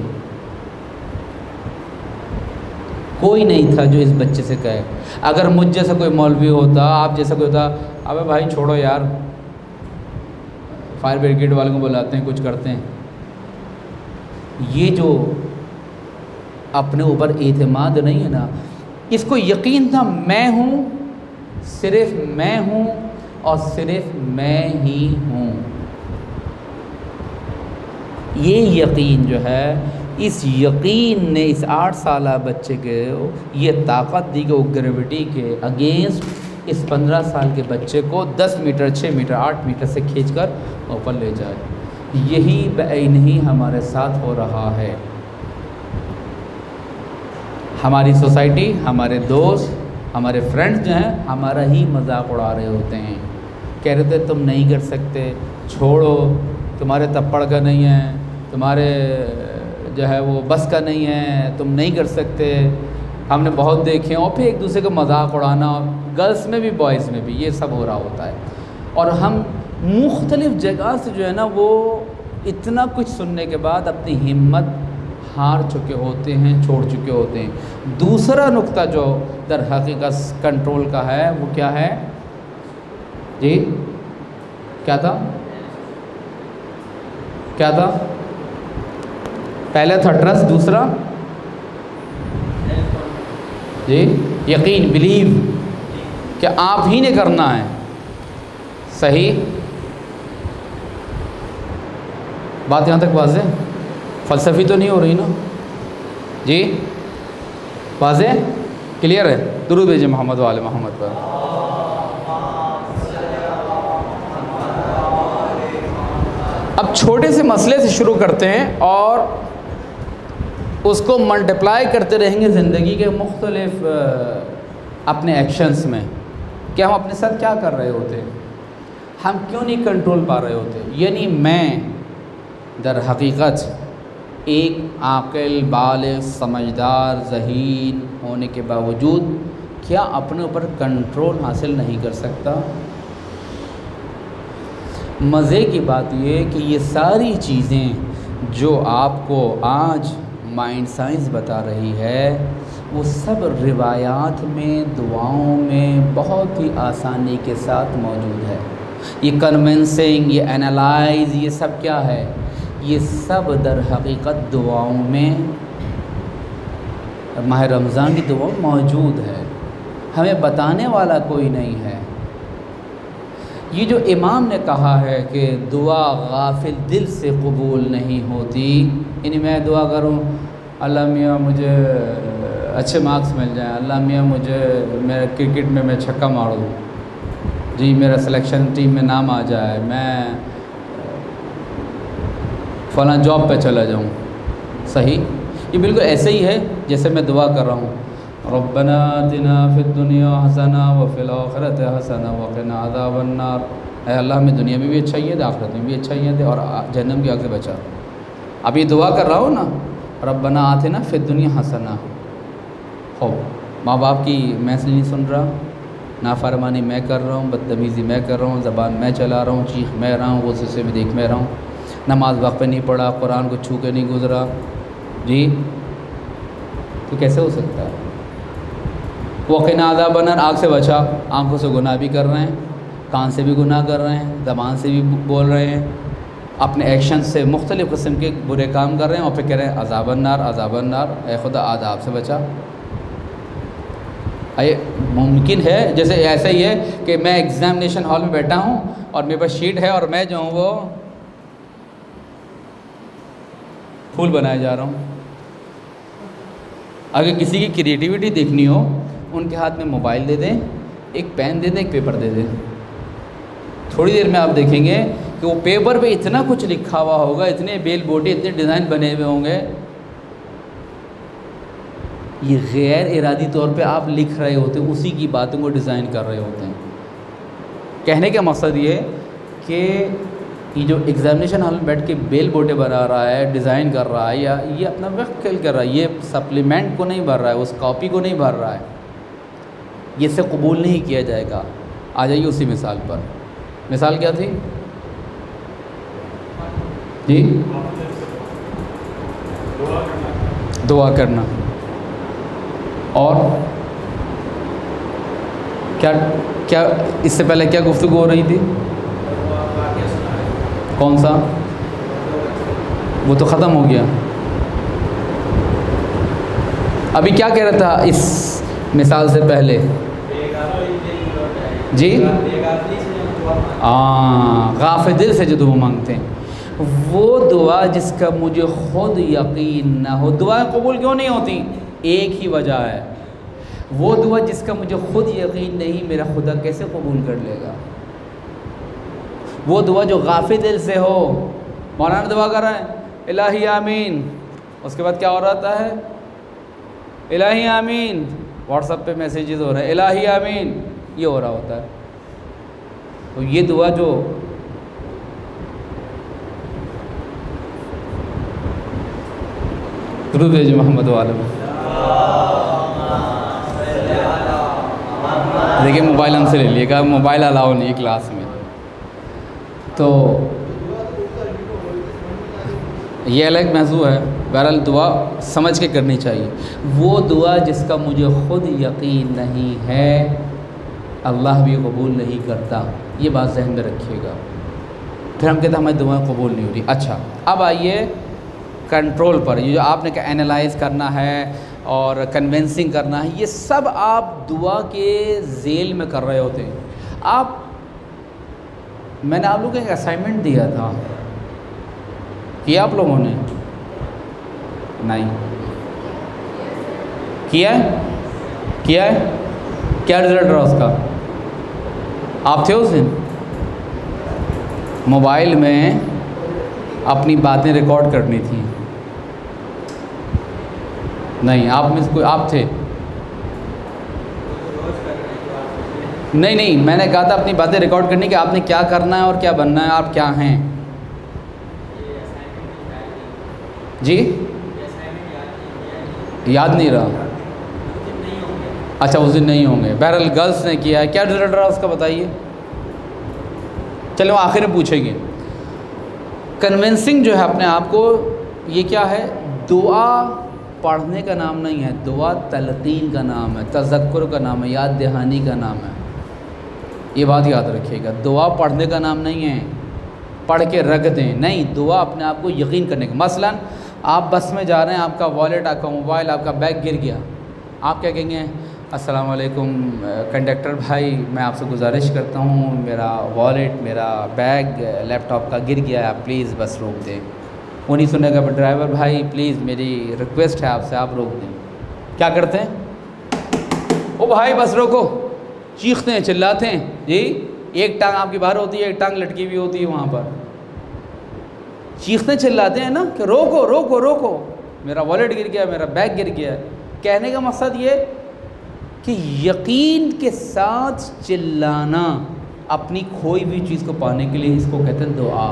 कोई नहीं था जो इस बच्चे से कहे। अगर मुझ जैसा कोई मौलवी होता, आप जैसा कोई होता, अबे भाई छोड़ो यार, फायर ब्रिगेड वालों को बुलाते हैं, कुछ करते हैं। ये जो अपने ऊपर एतमाद नहीं है ना, इसको यकीन था मैं हूँ, सिर्फ मैं हूँ और सिर्फ मैं ही हूँ। ये यकीन जो है, इस यकीन ने इस 8 साल बच्चे के ये ताकत दी कि वो ग्रेविटी के अगेंस्ट इस 15 साल के बच्चे को 10 मीटर, 6 मीटर, 8 मीटर से खींचकर ऊपर ले जाए। यही बेईन ही हमारे साथ हो रहा है। हमारी सोसाइटी, हमारे दोस्त, हमारे फ्रेंड्स जो हैं हमारा ही मजाक उड़ा रहे होते हैं। कह रहे थे तुम नहीं कर सकते, छोड़ो, तुम्हारे तप्पड़ का नहीं है, तुम्हारे जो है वो बस का नहीं है, तुम नहीं कर सकते। हमने बहुत देखे। और फिर एक दूसरे को मजाक उड़ाना, गर्ल्स में भी बॉयज़ में भी ये सब हो रहा होता है। और हम मुख्तलिफ़ जगह से जो है ना वो इतना कुछ सुनने के बाद अपनी हिम्मत हार चुके होते हैं, छोड़ चुके होते हैं। दूसरा नुक्ता जो दर हकीकत कंट्रोल का है वो क्या है जी? क्या था? क्या था? पहला था ट्रस्ट, दूसरा जी यकीन, बिलीव कि आप ही ने करना है। सही बात यहाँ तक वाज़े? फ़लसफ़ी तो नहीं हो रही ना जी? वाज़े क्लियर है? दुरूद भेजिए मोहम्मद वाले मोहम्मद पर। अब छोटे से मसले से शुरू करते हैं और उसको मल्टीप्लाई करते रहेंगे ज़िंदगी के मुख्तलिफ अपने एक्शंस में। कि हम अपने साथ क्या कर रहे होते हैं, हम क्यों नहीं कंट्रोल पा रहे होते। यानी मैं दर हकीकत एक आकिल, बालिग, समझदार, ज़हीन होने के बावजूद क्या अपने ऊपर कंट्रोल हासिल नहीं कर सकता? मज़े की बात ये है कि ये सारी चीज़ें जो आपको आज माइंड साइंस बता रही है वो सब रिवायात में, दुआओं में बहुत ही आसानी के साथ मौजूद है। ये कन्विंसिंग, ये एनालाइज, ये सब क्या है? ये सब दर हकीकत दुआओं में, माह रमज़ान की दुआ मौजूद है। हमें बताने वाला कोई नहीं है। ये जो इमाम ने कहा है कि दुआ गाफिल दिल से कबूल नहीं होती, यानी मैं दुआ करूं अल्लाह मियाँ मुझे अच्छे मार्क्स मिल जाएं, अल्लाह मियाँ मुझे मेरा क्रिकेट में मैं छक्का मार दूँ, जी मेरा सिलेक्शन टीम में नाम आ जाए, मैं फ़लाँ जॉब पे चला जाऊँ। सही, ये बिल्कुल ऐसे ही है जैसे मैं दुआ कर रहा हूँ, रब्बना आतिना फिद दुनिया हसना व फिल आखिरति हसना व क़िना अज़ाबन नार। ऐ अल्लाह हमें दुनिया में भी अच्छाइयाँ दे, आखिरत में भी अच्छाइयाँ दे और जहन्नम की आग से बचा। अब ये दुआ कर रहा हूँ ना, रब्बना आतिना फिद दुनिया हसना। हो माँ बाप की मैसेज नहीं सुन रहा, नाफरमानी मैं कर रहा हूँ, बदतमीज़ी मैं कर रहा हूँ, ज़बान मैं चला रहा हूँ, चीख मैं रहा हूँ, गुस्से से मैं देख मैं रहा हूँ, नमाज वक्त पे नहीं पढ़ा, कुरान को छू के नहीं गुज़रा, जी तो कैसे हो सकता है? वक़िना अज़ाबन नार, आग से बचा। आँखों से गुनाह भी कर रहे हैं, कान से भी गुनाह कर रहे हैं, ज़बान से भी बोल रहे हैं, अपने एक्शन से मुख्तलिफ़ किस्म के बुरे काम कर रहे हैं और फिर कह रहे हैं अज़ाबन नार, अज़ाबन नार, ए खुदा आज़ाब से बचा। ये मुमकिन है? जैसे ऐसा ही है कि मैं एग्ज़ामिनेशन हॉल में बैठा हूँ और मेरे पास शीट है और मैं जो हूँ वो फूल बनाया जा रहा हूँ। अगर किसी की क्रिएटिविटी देखनी हो, उनके हाथ में मोबाइल दे दें, एक पेन दे दें, एक पेपर दे दें, थोड़ी देर में आप देखेंगे कि वो पेपर पे इतना कुछ लिखा हुआ होगा, इतने बेल बोटे, इतने डिज़ाइन बने हुए होंगे। ये गैर इरादी तौर पे आप लिख रहे होते हैं, उसी की बातों को डिज़ाइन कर रहे होते हैं। कहने का मकसद ये कि ये जो एग्ज़ामिनेशन हॉल में बैठ के बेल बोटे बना रहा है, डिज़ाइन कर रहा है, या ये अपना वक्त खेल कर रहा है, ये सप्लीमेंट को नहीं भर रहा है, उस कॉपी को नहीं भर रहा है, ये से कबूल नहीं किया जाएगा। आ जाइए उसी मिसाल पर। मिसाल क्या थी जी? दुआ करना। और क्या क्या इससे पहले क्या गुफ्तगू हो रही थी? कौन सा? वो तो ख़त्म हो गया। अभी क्या कह रहा था इस मिसाल से पहले जी? गाफिल दिल से जो दुआ मांगते हैं, वो दुआ जिसका मुझे खुद यकीन ना हो। दुआएं कबूल क्यों नहीं होती? एक ही वजह है, वो दुआ जिसका मुझे खुद यकीन नहीं, मेरा खुदा कैसे कबूल कर लेगा? वो दुआ जो गाफिल दिल से हो। मौलाना दुआ कर रहे हैं इलाही आमीन, उसके बाद क्या हो रहा है? इलाही आमीन। व्हाट्सएप पे मैसेजेस हो रहे हैं इलाही आमीन, ये हो रहा होता है। तो ये दुआ जो दुरूद भेज मोहम्मद वाले में, देखिए मोबाइल हमसे ले लिएगा, मोबाइल अलाउ नहीं है क्लास में। तो ये अलग मौजू है। बहरहाल दुआ समझ के करनी चाहिए। वो दुआ जिसका मुझे ख़ुद यकीन नहीं है, अल्लाह भी कबूल नहीं करता, ये बात ज़हन में रखिएगा। फिर हम कहते हैं हमारी दुआएं कबूल नहीं हो रही। अच्छा, अब आइए कंट्रोल पर। ये जो आपने कहा एनालाइज़ करना है और कन्विंसिंग करना है, ये सब आप दुआ के ज़ेल में कर रहे होते हैं। मैंने आप लोगों को एक असाइनमेंट दिया था, किया आप लोगों ने? नहीं किया है? किया है? क्या रिज़ल्ट रहा उसका? आप थे उस दिन? मोबाइल में अपनी बातें रिकॉर्ड करनी थी। नहीं, आप में से कोई आप थे? नहीं, मैंने कहा था अपनी बातें रिकॉर्ड करने की, आपने क्या करना है और क्या बनना है, आप क्या हैं। जी याद नहीं रहा। अच्छा उस दिन नहीं होंगे। बहरहाल गर्ल्स ने किया है, क्या रिजल्ट रहा उसका बताइए। चलो आखिर में पूछेंगे। कन्विंसिंग जो है अपने आप को, ये क्या है, दुआ पढ़ने का नाम नहीं है, दुआ तलकीन का नाम है, तज़क्कुर का नाम है, याद दहानी का नाम है। ये बात याद रखिएगा, दुआ पढ़ने का नाम नहीं है, पढ़ के रख दें, नहीं, दुआ अपने आप को यकीन करने का। मसलन आप बस में जा रहे हैं, आपका वॉलेट, आपका मोबाइल, आपका बैग गिर गया, आप क्या कहेंगे, अस्सलाम वालेकुम कंडक्टर भाई, मैं आपसे गुजारिश करता हूँ, मेरा वॉलेट, मेरा बैग लैपटॉप का गिर गया है, आप प्लीज़ बस रोक दें। वो नहीं सुनेगा, पर ड्राइवर भाई प्लीज़ मेरी रिक्वेस्ट है आपसे, आप रोक दें। क्या करते हैं, ओ भाई बस रोको, चीखते हैं, चिल्लाते हैं, जी एक टांग आपकी बाहर होती है, एक टांग लटकी हुई होती है वहाँ पर, चीखते चिल्लाते हैं ना कि रोको रोको रोको, मेरा वॉलेट गिर गया, मेरा बैग गिर गया। कहने का मकसद ये कि यकीन के साथ चिल्लाना अपनी खोई हुई चीज़ को पाने के लिए, इसको कहते हैं दुआ।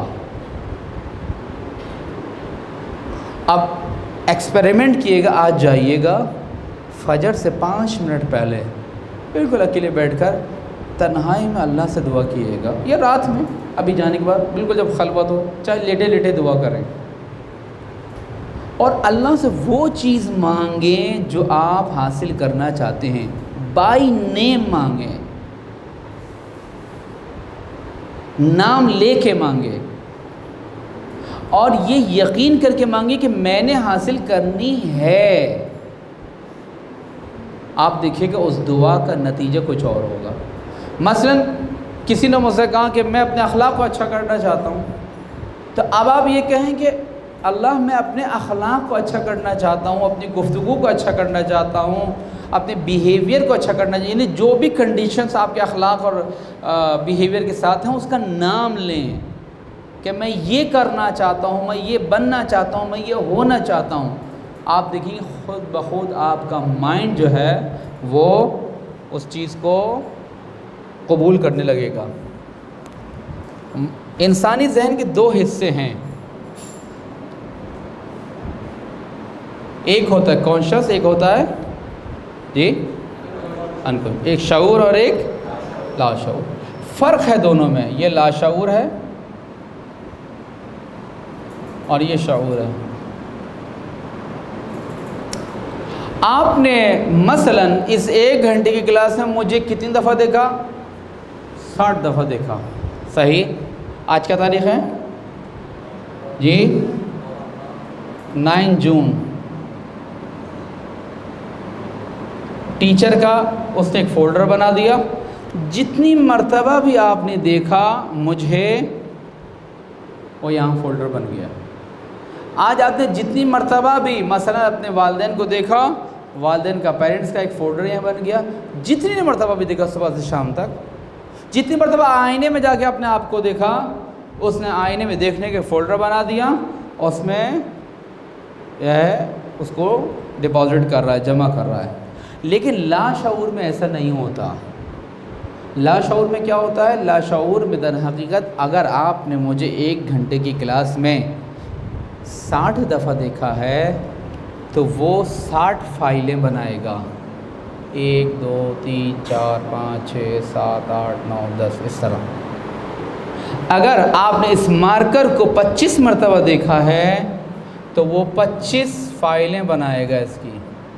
अब एक्सपेरिमेंट किएगा, आज जाइएगा फजर से 5 मिनट पहले बिल्कुल अकेले बैठकर तन्हाई में अल्लाह से दुआ कीजिएगा, या रात में अभी जाने के बाद बिल्कुल जब खलवत हो, चाहे लेटे लेटे दुआ करें, और अल्लाह से वो चीज़ मांगें जो आप हासिल करना चाहते हैं, बाई नेम मांगें, नाम लेके मांगे, और ये यकीन करके मांगे कि मैंने हासिल करनी है। आप देखिएगा उस दुआ का नतीजा कुछ और होगा। मसलन किसी ने मुझसे कहा कि मैं अपने अखलाक को अच्छा करना चाहता हूँ, तो अब आप ये कहें कि अल्लाह मैं अपने अखलाक को अच्छा करना चाहता हूँ, अपनी गुफ्तगू को अच्छा करना चाहता हूँ, अपने बिहेवियर को अच्छा करना चाहिए, यानी जो भी कंडीशंस आपके अखलाक और बिहेवियर के साथ हैं उसका नाम लें कि मैं ये करना चाहता हूँ, मैं ये बनना चाहता हूँ, मैं ये होना चाहता हूँ। आप देखिए खुद ब खुद आपका माइंड जो है वो उस चीज़ को कबूल करने लगेगा। इंसानी जहन के 2 हिस्से हैं, एक होता है कॉन्शियस, एक होता है जी अनकॉन्शियस, एक शऊर और एक लाशऊर। फ़र्क है दोनों में, ये लाशऊर है और ये शऊर है। आपने मसलन इस 1 घंटे की क्लास में मुझे कितनी दफ़ा देखा, 60 दफ़ा देखा, सही। आज क्या तारीख़ है जी, 9 जून। टीचर का उसने एक फ़ोल्डर बना दिया, जितनी मर्तबा भी आपने देखा मुझे, वो यहाँ फ़ोल्डर बन गया। आज आपने जितनी मर्तबा भी मसलन अपने वालिदैन को देखा, वालिदैन का पेरेंट्स का एक फ़ोल्डर यहाँ बन गया। जितनी मर्तबा भी देखा सुबह से शाम तक, जितनी मर्तबा आईने में जाके अपने आप को देखा, उसने आईने में देखने के फ़ोल्डर बना दिया, उसमें यह उसको डिपॉजिट कर रहा है, जमा कर रहा है। लेकिन लाशऊर में ऐसा नहीं होता। लाशऊर में क्या होता है, लाशऊर में दरहकीकत अगर आपने मुझे 1 घंटे की क्लास में 60 दफ़ा देखा है तो वो 60 फाइलें बनाएगा, 1 2 3 4 5 6 7 8 9 10 इस तरह। अगर आपने इस मार्कर को 25 मरतबा देखा है तो वो 25 फाइलें बनाएगा इसकी।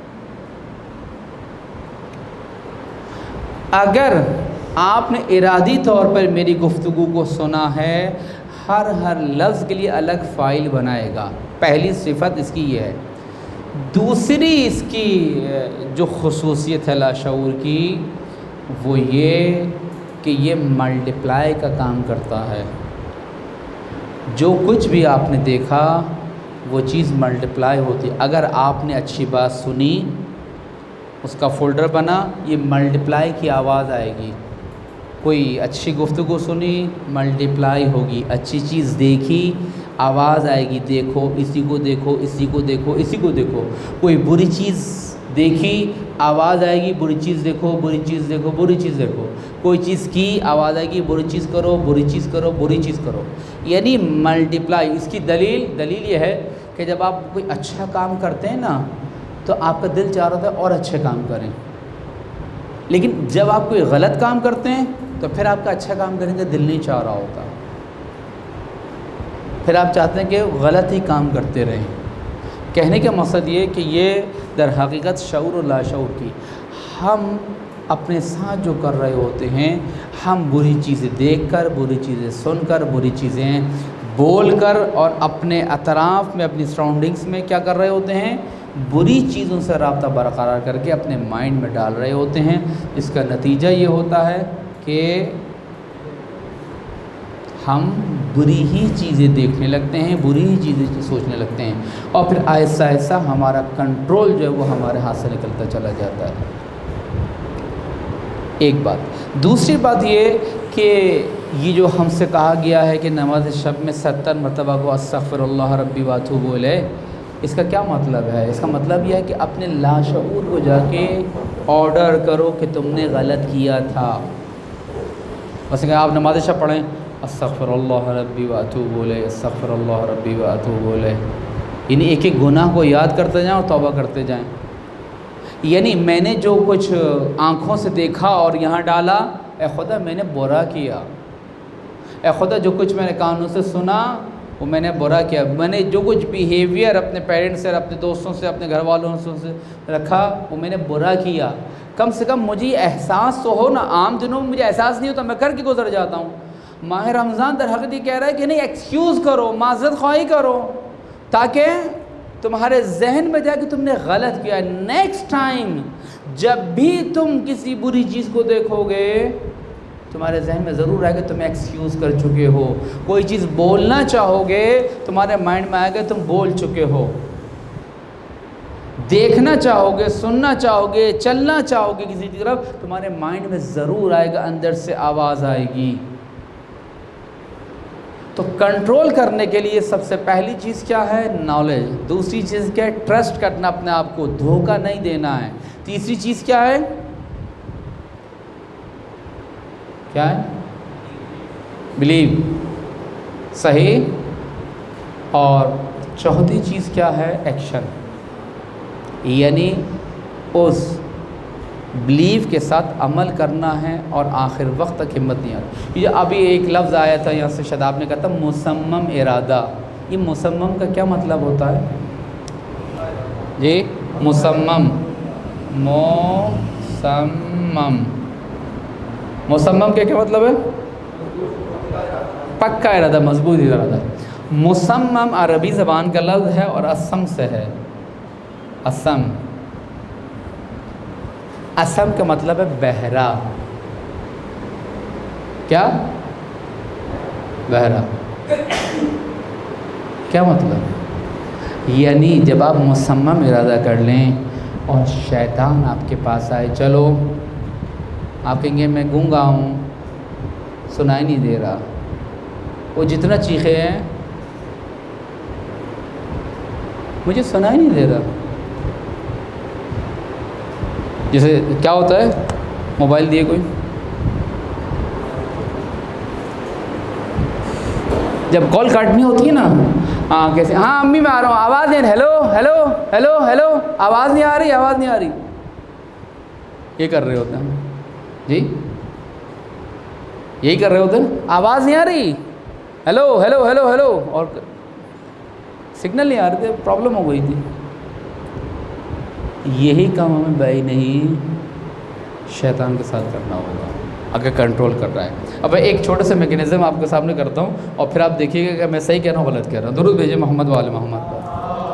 अगर आपने इरादी तौर पर मेरी गुफ्तगू को सुना है, हर लफ्ज़ के लिए अलग फ़ाइल बनाएगा। पहली सिफत इसकी ये है। दूसरी इसकी जो खुसूसियत है लाशऊर की, वो ये कि ये मल्टीप्लाई का काम करता है। जो कुछ भी आपने देखा वो चीज़ मल्टीप्लाई होती है। अगर आपने अच्छी बात सुनी, उसका फ़ोल्डर बना, ये मल्टीप्लाई की आवाज़ आएगी। कोई अच्छी गुफ्तगू सुनी, मल्टीप्लाई होगी। अच्छी चीज़ देखी, आवाज़ आएगी, देखो इसी को देखो, इसी को देखो, इसी को देखो। कोई बुरी चीज़ देखी, आवाज़ आएगी, बुरी चीज़ देखो, बुरी चीज़ देखो, बुरी चीज़ देखो। कोई चीज़ की, आवाज़ आएगी, बुरी चीज़ करो, बुरी चीज़ करो, बुरी चीज़ करो। यानी मल्टीप्लाई। इसकी दलील ये है कि जब आप कोई अच्छा काम करते हैं ना तो आपका दिल चाह रहा था और अच्छे काम करें, लेकिन जब आप कोई गलत काम करते हैं तो फिर आपका अच्छा काम करने का दिल नहीं चाह रहा होता, फिर आप चाहते हैं कि गलत ही काम करते रहें। कहने का मकसद ये कि ये दर हकीकत शऊर और लाशऊर की, हम अपने साथ जो कर रहे होते हैं, हम बुरी चीज़ें देखकर, बुरी चीज़ें सुनकर, बुरी चीज़ें बोलकर और अपने अतराफ़ में, अपनी सराउंडिंग्स में क्या कर रहे होते हैं, बुरी चीज़ों से रब्ता बरकरार करके अपने माइंड में डाल रहे होते हैं। इसका नतीजा ये होता है कि हम बुरी ही चीज़ें देखने लगते हैं, बुरी ही चीज़ें सोचने लगते हैं और फिर आहिस्ता आहिस्ता हमारा कंट्रोल जो है वो हमारे हाथ से निकलता चला जाता है। एक बात। दूसरी बात ये कि ये जो हमसे कहा गया है कि नमाज शब में 70 मरतबा को अस्तगफिरुल्लाह रब्बी व अतूबु इलैह, इसका क्या मतलब है? इसका मतलब यह है कि अपने लाशऊर को जाके ऑर्डर करो कि तुमने गलत किया था। वैसे कि आप नमाज शब पढ़ें अस्तगफिरुल्लाह रब्बी व अतूबु इलैह, अस्तगफिरुल्लाह रब्बी व अतूबु इलैह, यानी एक एक गुनाह को याद करते जाएं और तौबा करते जाएं। यानी मैंने जो कुछ आँखों से देखा और यहाँ डाला, ए खुदा मैंने बुरा किया, ए खुदा जो कुछ मैंने कानों से सुना वो मैंने बुरा किया, मैंने जो कुछ बिहेवियर अपने पेरेंट्स से, अपने दोस्तों से, अपने घर वालों से रखा वो मैंने बुरा किया। कम से कम मुझे एहसास तो हो ना। आम दिनों में मुझे एहसास नहीं होता, मैं करके गुजर जाता हूँ। माह रमज़ान दर हक़ीक़त ये कह रहा है कि नहीं, एक्सक्यूज़ करो, माज़रत ख़्वाही करो, ताकि तुम्हारे जहन में जाए कि तुमने गलत किया। नेक्स्ट टाइम जब भी तुम किसी बुरी चीज़ को देखोगे तुम्हारे जहन में ज़रूर आएगा तुम एक्सक्यूज़ कर चुके हो। कोई चीज़ बोलना चाहोगे तुम्हारे माइंड में आएगा तुम बोल चुके हो। देखना चाहोगे, सुनना चाहोगे, चलना चाहोगे किसी की तरफ, तुम्हारे माइंड में ज़रूर आएगा, अंदर से आवाज़ आएगी। तो कंट्रोल करने के लिए सबसे पहली चीज़ क्या है? नॉलेज। दूसरी चीज़ क्या है? ट्रस्ट करना अपने आप को, धोखा नहीं देना है। तीसरी चीज़ क्या है? क्या है? बिलीव, सही। और चौथी चीज़ क्या है? एक्शन, यानी उस बिलीव के साथ अमल करना है और आखिर वक्त तक हिम्मत नहीं आती। ये अभी एक लफ्ज़ आया था यहाँ से, शायद आपने कहा था मुसम्मम इरादा। ये मुसम्मम का क्या मतलब होता है जी? मुसम्मम, मुसम्मम के क्या मतलब है? पक्का इरादा, मजबूत इरादा। मुसम्मम अरबी ज़बान का लफ्ज़ है और असम से है। असम, असम का मतलब है बहरा। क्या? बहरा। क्या मतलब? यानी जब आप मुसम्मम इरादा कर लें और शैतान आपके पास आए, चलो आप कहेंगे मैं गूंगा हूँ, सुनाई नहीं दे रहा, वो जितना चीखे हैं मुझे सुनाई नहीं दे रहा। जैसे क्या होता है, मोबाइल दिए कोई, जब कॉल काटनी होती है ना, हाँ कैसे, हाँ अम्मी मैं आ रहा हूँ, आवाज़ नहीं, हेलो हेलो हेलो हेलो, आवाज़ नहीं आ रही, आवाज़ नहीं आ रही, ये कर रहे होते हैं जी, यही कर रहे होते हैं, आवाज़ नहीं आ रही, हेलो हेलो हेलो हेलो, और सिग्नल नहीं आ रहे थे, प्रॉब्लम हो गई थी। यही काम हमें भाई नहीं शैतान के साथ करना होगा अगर कंट्रोल कर रहा है। अब मैं एक छोटे से मैकेनिज़्म आपके सामने करता हूँ और फिर आप देखिएगा कि मैं सही कह रहा हूँ गलत कह रहा हूँ। दुरूद भेजिए मोहम्मद वाले मोहम्मद पर।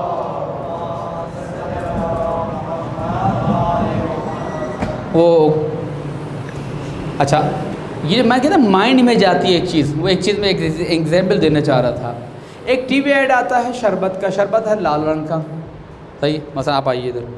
वो अच्छा, ये मैं कहता माइंड में जाती है एक चीज़, वो एक चीज़ में एक एग्जाम्पल देना चाह रहा था। एक टीवी ऐड आता है शरबत का, शरबत है लाल रंग का, सही, मसलन आप आइए इधर,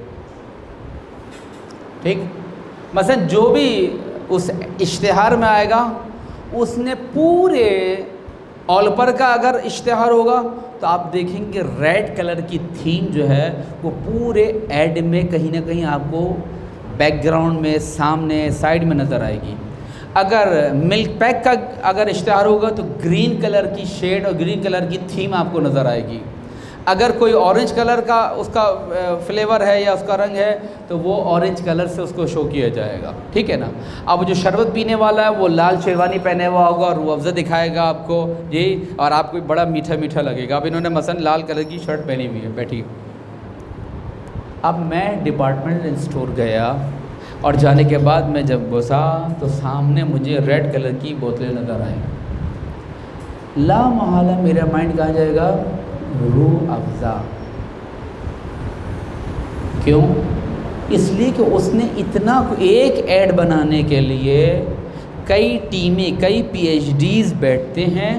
ठीक, मसलन जो भी उस इश्तिहार में आएगा उसने पूरे ऑल पर का अगर इश्तिहार होगा तो आप देखेंगे रेड कलर की थीम जो है वो पूरे ऐड में कहीं ना कहीं आपको बैकग्राउंड में, सामने, साइड में नज़र आएगी। अगर मिल्क पैक का अगर इश्तिहार होगा तो ग्रीन कलर की शेड और ग्रीन कलर की थीम आपको नज़र आएगी। अगर कोई ऑरेंज कलर का उसका फ्लेवर है या उसका रंग है तो वो ऑरेंज कलर से उसको शो किया जाएगा, ठीक है ना। अब जो शरबत पीने वाला है वो लाल शेरवानी पहने हुआ होगा और रूह अफ़ज़ा दिखाएगा आपको जी, और आपको बड़ा मीठा मीठा लगेगा। अब इन्होंने मसलन लाल कलर की शर्ट पहनी हुई है, बैठी। अब मैं डिपार्टमेंटल स्टोर गया और जाने के बाद मैं जब घुसा तो सामने मुझे रेड कलर की बोतलें नज़र आई। ला महला मेरा माइंड कहाँ जाएगा, रूह अफ़ज़ा। क्यों? इसलिए कि उसने इतना, एक ऐड बनाने के लिए कई टीमें, कई PhDs बैठते हैं।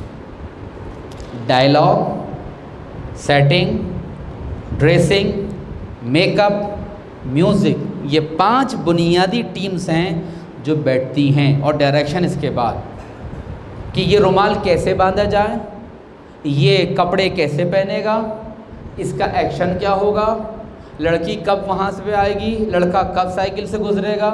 Dialogue, setting, dressing, makeup, music, ये 5 बुनियादी टीम्स हैं जो बैठती हैं, और डायरेक्शन इसके बाद कि ये रुमाल कैसे बांधा जाए, ये कपड़े कैसे पहनेगा, इसका एक्शन क्या होगा, लड़की कब वहाँ से आएगी, लड़का कब साइकिल से गुजरेगा।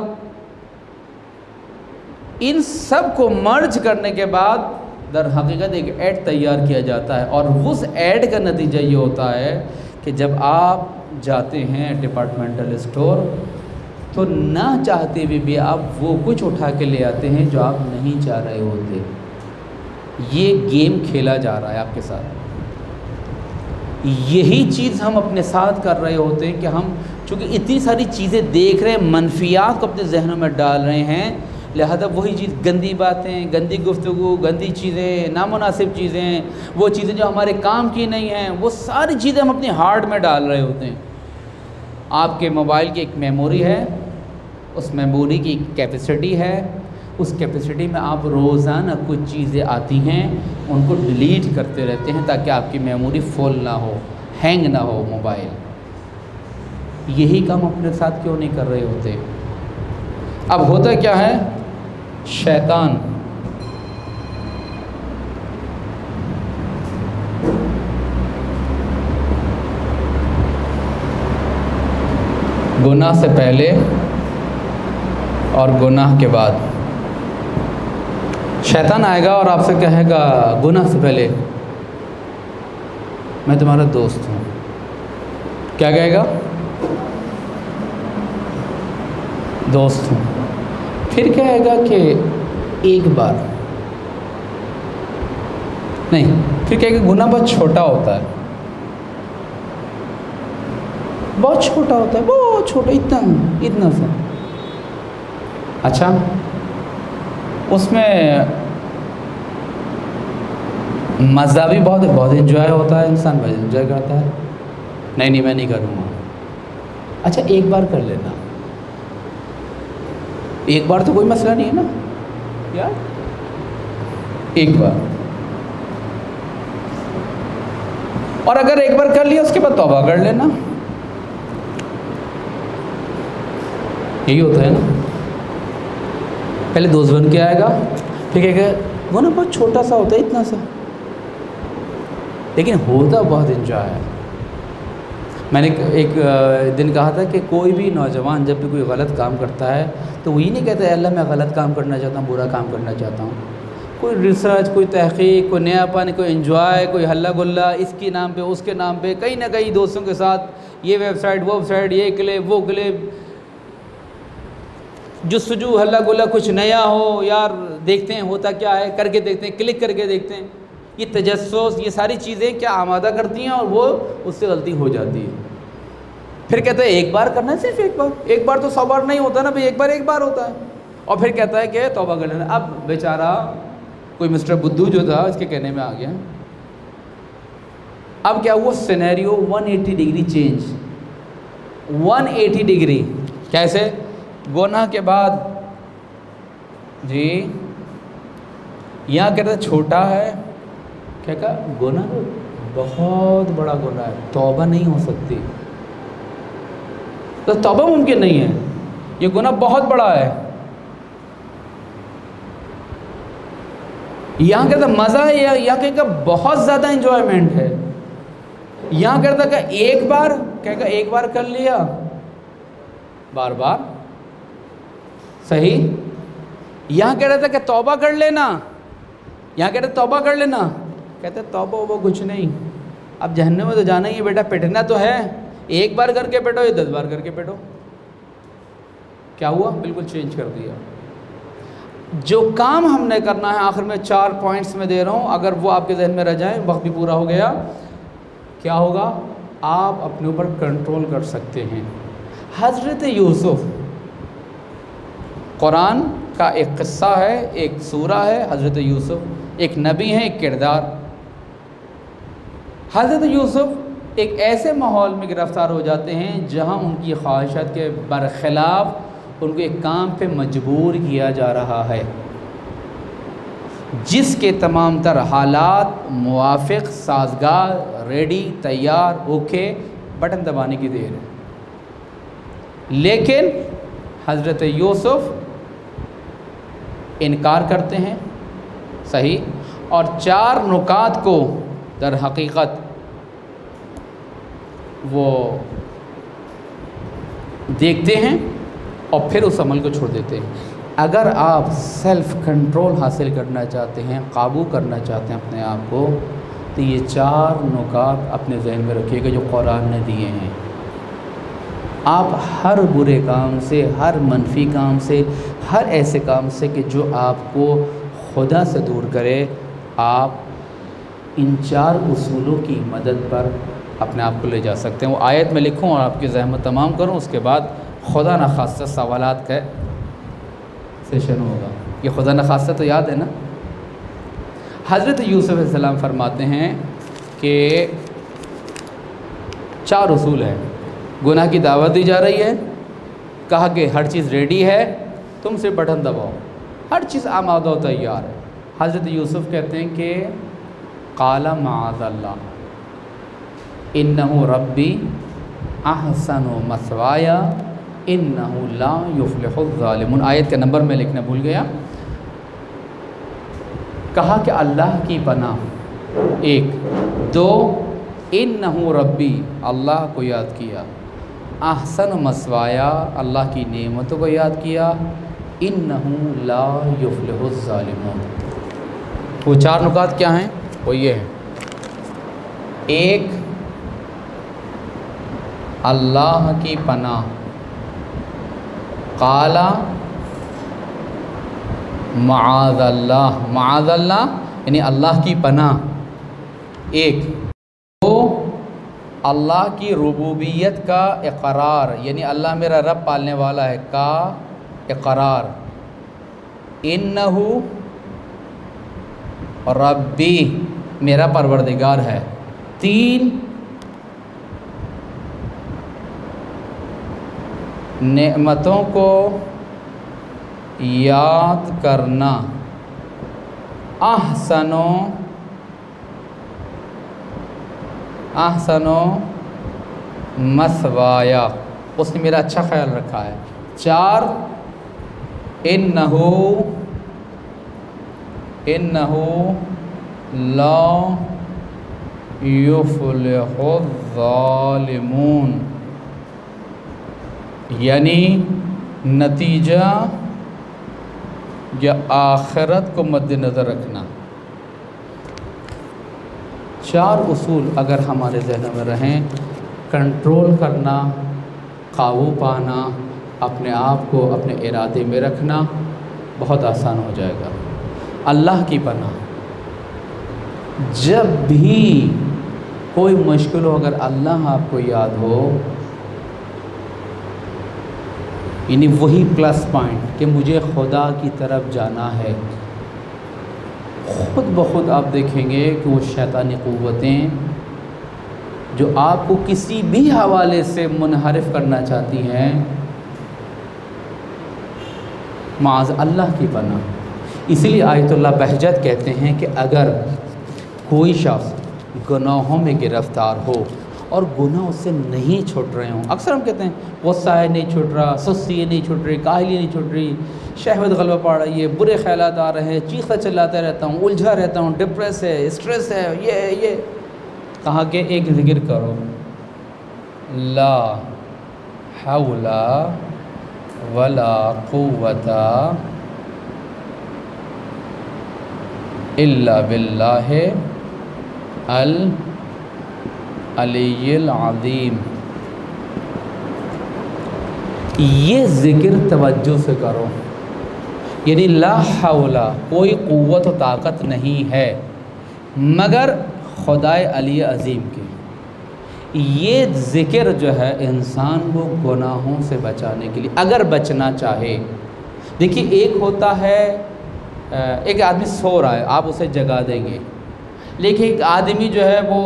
इन सब को मर्ज करने के बाद दर हकीकत एक ऐड तैयार किया जाता है, और उस ऐड का नतीजा ये होता है कि जब आप जाते हैं डिपार्टमेंटल स्टोर तो ना चाहते हुए भी आप वो कुछ उठा के ले आते हैं जो आप नहीं चाह रहे होते। ये गेम खेला जा रहा है आपके साथ। यही चीज़ हम अपने साथ कर रहे होते हैं कि हम चूँकि इतनी सारी चीज़ें देख रहे हैं, मनफियात को अपने जहनों में डाल रहे हैं, लिहाजा वही चीज़, गंदी बातें, गंदी गुफ्तगू, गंदी चीज़ें, नामुनासिब चीज़ें, वो चीज़ें जो हमारे काम की नहीं हैं, वो सारी चीज़ें हम अपने हार्ट में डाल रहे होते हैं। आपके मोबाइल की एक मेमोरी है, उस मेमोरी की कैपेसिटी है, उस कैपेसिटी में आप रोज़ाना कुछ चीज़ें आती हैं उनको डिलीट करते रहते हैं ताकि आपकी मेमोरी फुल ना हो, हैंग ना हो मोबाइल। यही काम अपने साथ क्यों नहीं कर रहे होते? अब होता क्या है, शैतान गुनाह से पहले और गुनाह के बाद शैतान आएगा और आपसे कहेगा गुनाह से पहले मैं तुम्हारा दोस्त हूँ। क्या कहेगा? दोस्त हूँ। फिर कहेगा कि एक बार नहीं, फिर कहेगा गुनाह बहुत छोटा होता है, बहुत छोटा होता है, बहुत छोटा, इतना इतना सा। अच्छा, उसमें मज़ा भी बहुत इन्जॉय होता है, इंसान बहुत इन्जॉय करता है। नहीं मैं नहीं करूँगा। अच्छा, एक बार कर लेना, एक बार तो कोई मसला नहीं है ना यार, एक बार। और अगर एक बार कर लिया उसके बाद तौबा कर लेना, यही होता है ना। पहले दोस्त बन के आएगा, फिर कहेगा वो ना बहुत छोटा सा होता है, इतना सा, लेकिन होता बहुत इन्जॉय है। मैंने एक दिन कहा था कि कोई भी नौजवान जब भी कोई गलत काम करता है तो वो ये नहीं कहता है अल्लाह मैं गलत काम करना चाहता हूँ, बुरा काम करना चाहता हूँ। कोई रिसर्च, कोई तहकीक, कोई नयापन, कोई एंजॉय, कोई हल्ला गुल्ला, इसके नाम पे उसके नाम पे, कहीं ना कहीं दोस्तों के साथ ये वेबसाइट वो वेबसाइट, ये क्लिप वो क्लिप, जुस्तजू, हल्ला गुल्ला, कुछ नया हो यार, देखते हैं होता क्या है, करके देखते हैं, क्लिक करके देखते हैं। ये तजस्सुस, ये सारी चीज़ें क्या आमादा करती हैं और वो उससे गलती हो जाती है। फिर कहता है एक बार करना है, सिर्फ एक बार तो 100 बार नहीं होता ना भाई, एक बार होता है। और फिर कहता है कि तौबा कर लेना। अब बेचारा कोई मिस्टर बुद्धू जो था इसके कहने में आ गया। अब क्या वो सिनेरियो 180 डिग्री चेंज, 180 डिग्री। कैसे? गुनाह के बाद जी यहाँ कहता छोटा है, क्या कहा? गुनाह बहुत बड़ा गुनाह है, तौबा नहीं हो सकती, तो तौबा मुमकिन नहीं है, ये गुनाह बहुत बड़ा है। यहाँ कहता मज़ा है, यहाँ कहता बहुत ज़्यादा इंजॉयमेंट है। यहाँ कहता क्या एक बार, कहेगा एक बार कर लिया, बार बार सही। यहाँ कह रहा था कि तौबा कर लेना, यहाँ कह रहे तौबा कर लेना, कहते तौबा वो कुछ नहीं, अब जहन्नम में तो जाना ही है बेटा, पिटना तो है, एक बार करके पिटो या 10 बार करके पिटो। क्या हुआ? बिल्कुल चेंज कर दिया। जो काम हमने करना है, आखिर में 4 पॉइंट्स में दे रहा हूँ, अगर वो आपके जहन में रह जाए, वक्त भी पूरा हो गया, क्या होगा? आप अपने ऊपर कंट्रोल कर सकते हैं। हज़रत यूसुफ कुरान का एक क़िस्सा है, एक सूरा है। हज़रत यूसुफ एक नबी हैं, एक किरदार। हज़रत यूसुफ एक ऐसे माहौल में गिरफ़्तार हो जाते हैं जहाँ उनकी ख्वाहिशात के बरख़िलाफ़ उनको एक काम पे मजबूर किया जा रहा है, जिसके तमाम तर हालात मुवाफ़िक़, साज़गार, रेडी, तैयार, ओके, बटन दबाने की देर है। लेकिन हज़रत यूसुफ इनकार करते हैं, सही, और 4 नुकात को दर हकीकत वो देखते हैं और फिर उस अमल को छोड़ देते हैं। अगर आप सेल्फ़ कंट्रोल हासिल करना चाहते हैं, काबू करना चाहते हैं अपने आप को, तो ये 4 नुकात अपने जहन में रखिएगा जो कुरान ने दिए हैं। आप हर बुरे काम से, हर मनफी काम से, हर ऐसे काम से कि जो आपको खुदा से दूर करे, आप इन 4 उसूलों की मदद पर अपने आप को ले जा सकते हैं। वो आयत में लिखूं और आपकी ज़हमत तमाम करूं, उसके बाद खुदा न खास्ता सवालात का सेशन होगा। ये खुदा न खास्ता तो याद है ना? हज़रत यूसुफ अलैहिस्सलाम फरमाते हैं कि 4 उसूल हैं। गुनाह की दावत दी जा रही है, कहा कि हर चीज़ रेडी है, तुम सिर्फ बटन दबाओ, हर चीज़ आमादा और तैयार है। हज़रत यूसुफ कहते हैं कि क़ाला माअज़ल्लाह इन्नहु रब्बी अहसनु मस्वाया इन्नहु ला युफ़्लिहुज़ ज़ालिमून। आयत का नंबर मैं लिखना भूल गया। कहा कि अल्लाह की पनाह, 1, 2 इन्नहु रब्बी, अल्लाह को याद किया, अहसन मस्वाया, अल्लाह की नेमतों को याद किया, इन्नहु ला युफ़्लिहुज़ ज़ालिमून। वो 4 नुकात क्या हैं? वो ये हैं। 1, अल्लाह की पनाह, क़ाला माअज़ल्लाह, माअज़ल्लाह यानी अल्लाह की पनाह, 1। 2, अल्लाह की रुबूबियत का इक़रार, यानी अल्लाह मेरा रब पालने वाला है, का इक़रार। इन्नहु रब्बी, मेरा परवरदिगार है। 3, नेमतों को याद करना, अहसनो मस्वाया, उसने मेरा अच्छा ख्याल रखा है। 4, इन्नहु ला युफ़्लिहुज़ ज़ालिमून, यानी नतीजा या आखिरत को मद्देनज़र रखना। 4 उसूल अगर हमारे ज़हन में रहें, कंट्रोल करना, काबू पाना, अपने आप को अपने इरादे में रखना बहुत आसान हो जाएगा। अल्लाह की पनाह, जब भी कोई मुश्किल हो, अगर अल्लाह आपको याद हो, यानी वही प्लस पॉइंट कि मुझे खुदा की तरफ जाना है, ख़ुद ब खुद आप देखेंगे कि वो शैतानी क़ुव्वतें जो आपको किसी भी हवाले से मुनहरिफ करना चाहती हैं, माज़ अल्लाह की पनाह। इसीलिए आयतुल्लाह बहजत कहते हैं कि अगर कोई शख्स गुनाहों में गिरफ़्तार हो और गुनाह उससे नहीं छूट रहे हों, अक्सर हम कहते हैं गुस्सा है नहीं छूट रहा, सुस्ती नहीं छूट रही, काहली नहीं छूट रही, शहवत गलबा पा रही है, बुरे ख़यालात आ रहे हैं, चीखता चिल्लाता रहता हूँ, उलझा रहता हूँ, डिप्रेस है, स्ट्रेस है, ये कहा कि एक ज़िक्र करो, ला हौला वला कुव्वता इल्ला बिल्लाहि अल अलील अज़ीम। ये ज़िक्र तवज्जो से करो, यानी ला हौला, कोई क़ुव्वत व ताकत नहीं है मगर खुदाए अली अज़ीम की। ये ज़िक्र जो है इंसान को गुनाहों से बचाने के लिए, अगर बचना चाहे। देखिए, एक होता है एक आदमी सो रहा है, आप उसे जगा देंगे, लेकिन एक आदमी जो है वो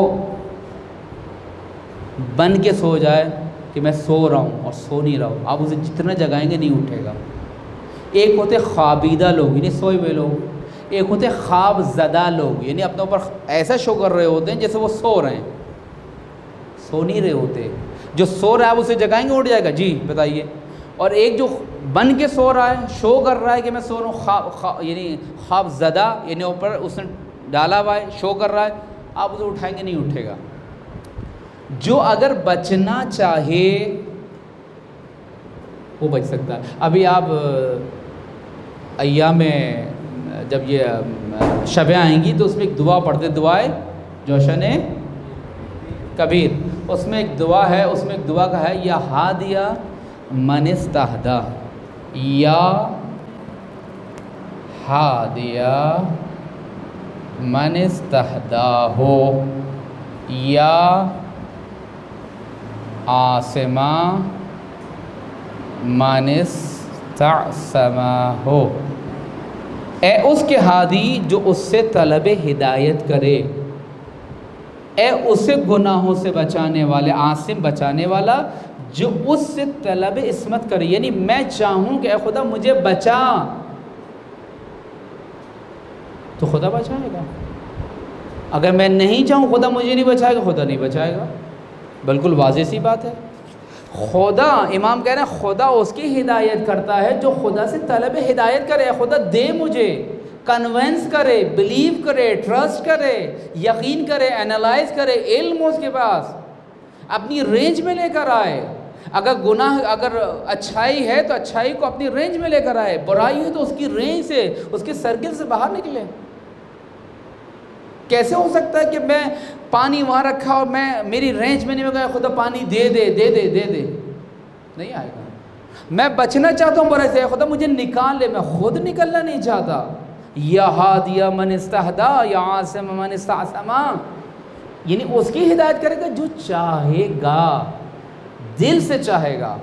बन के सो जाए कि मैं सो रहा हूँ और सो नहीं रहा हूँ, आप उसे जितना जगाएंगे नहीं उठेगा। एक होते ख्वाबीदा लोग, यानी सोए हुए लोग। एक होते ख्वाब ज़दा लोग, यानी अपने ऊपर ऐसा शो कर रहे होते हैं जैसे वो सो रहे हैं, सो नहीं रहे होते। जो सो रहा है आप उसे जगाएंगे उठ जाएगा, जी बताइए। और एक जो बन के सो रहा है, शो कर रहा है कि मैं सो रहा हूँ, यानी ख्वाब ज़दा, यानी ऊपर उसने डाला हुआ है, शो कर रहा है, आप उसे उठाएंगे नहीं उठेगा। जो अगर बचना चाहे वो बच सकता है। अभी आप अय्याम में जब ये शबें आएंगी तो उसमें एक दुआ पढ़ते, दुआए जोशन कबीर, उसमें एक दुआ है, उसमें एक दुआ का है, या हादिया मन इस्तहदा, या हादिया मन इस्तहदा हो, या आसमा मन इस्तअसमा हो। ए उसके हादी जो उससे तलब हिदायत करे, ए उसे गुनाहों से बचाने वाले, आसिम बचाने वाला जो उससे तलब इस्मत करे। यानी मैं चाहूँ कि ए खुदा मुझे बचा, तो खुदा बचाएगा। अगर मैं नहीं चाहूँ खुदा मुझे नहीं बचाएगा, खुदा नहीं बचाएगा। बिल्कुल वाज़ेह सी बात है। खुदा, इमाम कह रहे हैं, खुदा उसकी हिदायत करता है जो खुदा से तलब हिदायत करे। खुदा दे मुझे, कन्वेंस करे, बिलीव करे, ट्रस्ट करे, यकीन करे, एनालाइज करे, इल्म उसके पास अपनी रेंज में लेकर आए। अगर गुनाह, अगर अच्छाई है तो अच्छाई को अपनी रेंज में लेकर आए, बुराई है तो उसकी रेंज से, उसके सर्किल से बाहर निकले। कैसे हो सकता है कि मैं पानी वहाँ रखा और मैं मेरी रेंज में नहीं गया, खुदा पानी दे दे दे दे दे दे, नहीं आएगा। मैं बचना चाहता हूँ बुराई से, खुदा मुझे निकाल ले, मैं खुद निकलना नहीं चाहता। या हादिया मन इस्तहदा, या आसिम मन इस्तअसमा, यानी उसकी हिदायत करेगा जो चाहेगा, दिल से चाहेगा।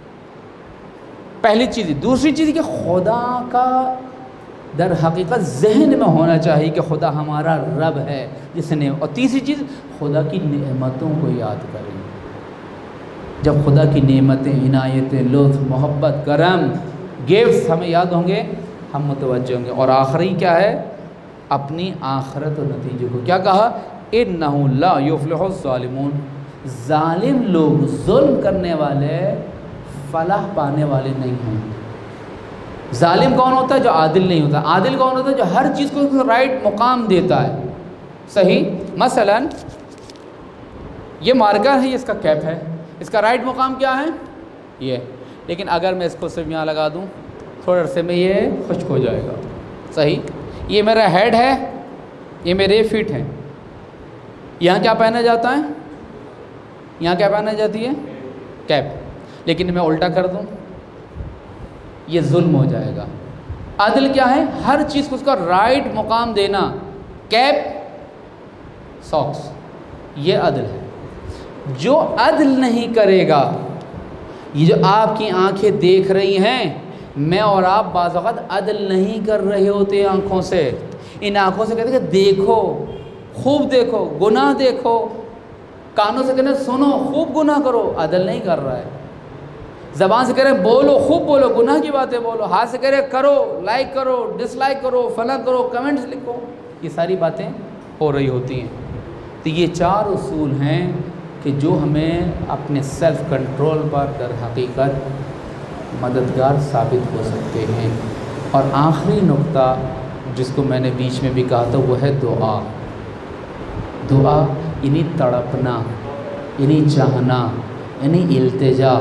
पहली चीज़। दूसरी चीज़ कि खुदा का दर हकीकत जहन में होना चाहिए कि खुदा हमारा रब है जिसने। और तीसरी चीज़, खुदा की नेमतों को याद करें। जब खुदा की नेमतें, इनायतें, लुत्फ़, मोहब्बत, करम, गिफ्ट्स हमें याद होंगे, हम मुतवज्जह होंगे। और आखिरी क्या है, अपनी आखिरत और नतीजे को क्या कहा, इन्नहु ला युफ्लिहु ज़ालिमून, ज़ालिम लोग, जुल्म करने वाले फलाह पाने वाले नहीं हैं। ज़ालिम कौन होता है, जो आदिल नहीं होता। आदिल कौन होता है, जो हर चीज़ को राइट मुकाम देता है। सही, मसलन ये मार्कर है, ये इसका कैप है, इसका राइट मुकाम क्या है, ये। लेकिन अगर मैं इसको सिर्फ यहाँ लगा दूँ, थोड़े अरसे में ये खुश्क हो जाएगा। सही, ये मेरा हेड है, ये मेरे फीट हैं। यहाँ क्या पहना जाता है, यहाँ क्या पहना जाती है, कैप। लेकिन मैं उल्टा कर दूँ, ये जुल्म हो जाएगा। अदल क्या है, हर चीज़ को उसका राइट मुकाम देना। कैप, सॉक्स, ये अदल है। जो अदल नहीं करेगा, ये जो आपकी आंखें देख रही हैं, मैं और आप बाज़ वक़्त अदल नहीं कर रहे होते आँखों से। इन आँखों से कहते हैं कि देखो, खूब देखो, गुनाह देखो। कानों से कहते हैं सुनो, खूब गुनाह करो, अदल नहीं कर रहा है। ज़बान से कह रहे बोलो, खूब बोलो, गुनाह की बातें बोलो। हाथ से कह रहे करो, लाइक करो, डिसलाइक करो, फला करो, कमेंट्स लिखो, ये सारी बातें हो रही होती हैं। तो ये चार उसूल हैं कि जो हमें अपने सेल्फ़ कंट्रोल पर दर हकीकत मददगार साबित हो सकते हैं। और आखिरी नुक्ता जिसको मैंने बीच में भी कहा था, वो है दुआ। दुआ यानी तड़पना, यानी चाहना, यानी इल्तिजा।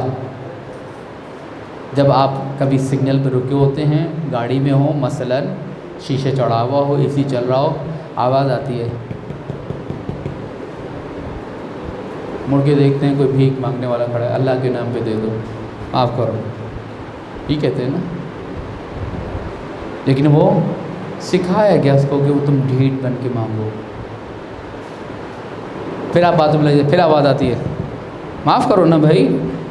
जब आप कभी सिग्नल पर रुके होते हैं, गाड़ी में हो, मसलन शीशे चढ़ा हुआ हो, एसी चल रहा हो, आवाज़ आती है, मुड़ के देखते हैं कोई भीख मांगने वाला खड़ा है, अल्लाह के नाम पे दे दो, माफ़ करो, ये कहते हैं ना। लेकिन वो सिखाया गया उसको कि वो तुम ढीठ बन के मांगो। फिर आप बातों में लग जाए, फिर आवाज़ आती है माफ़ करो ना भाई,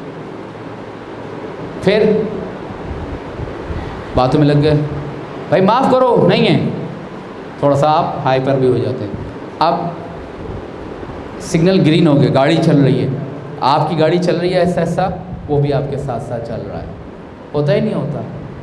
फिर बातों में लग गए भाई माफ़ करो, नहीं है, थोड़ा सा आप हाइपर भी हो जाते हैं। अब सिग्नल ग्रीन हो गया, गाड़ी चल रही है, आपकी गाड़ी चल रही है ऐसा ऐसा, वो भी आपके साथ साथ चल रहा है, होता ही नहीं होता।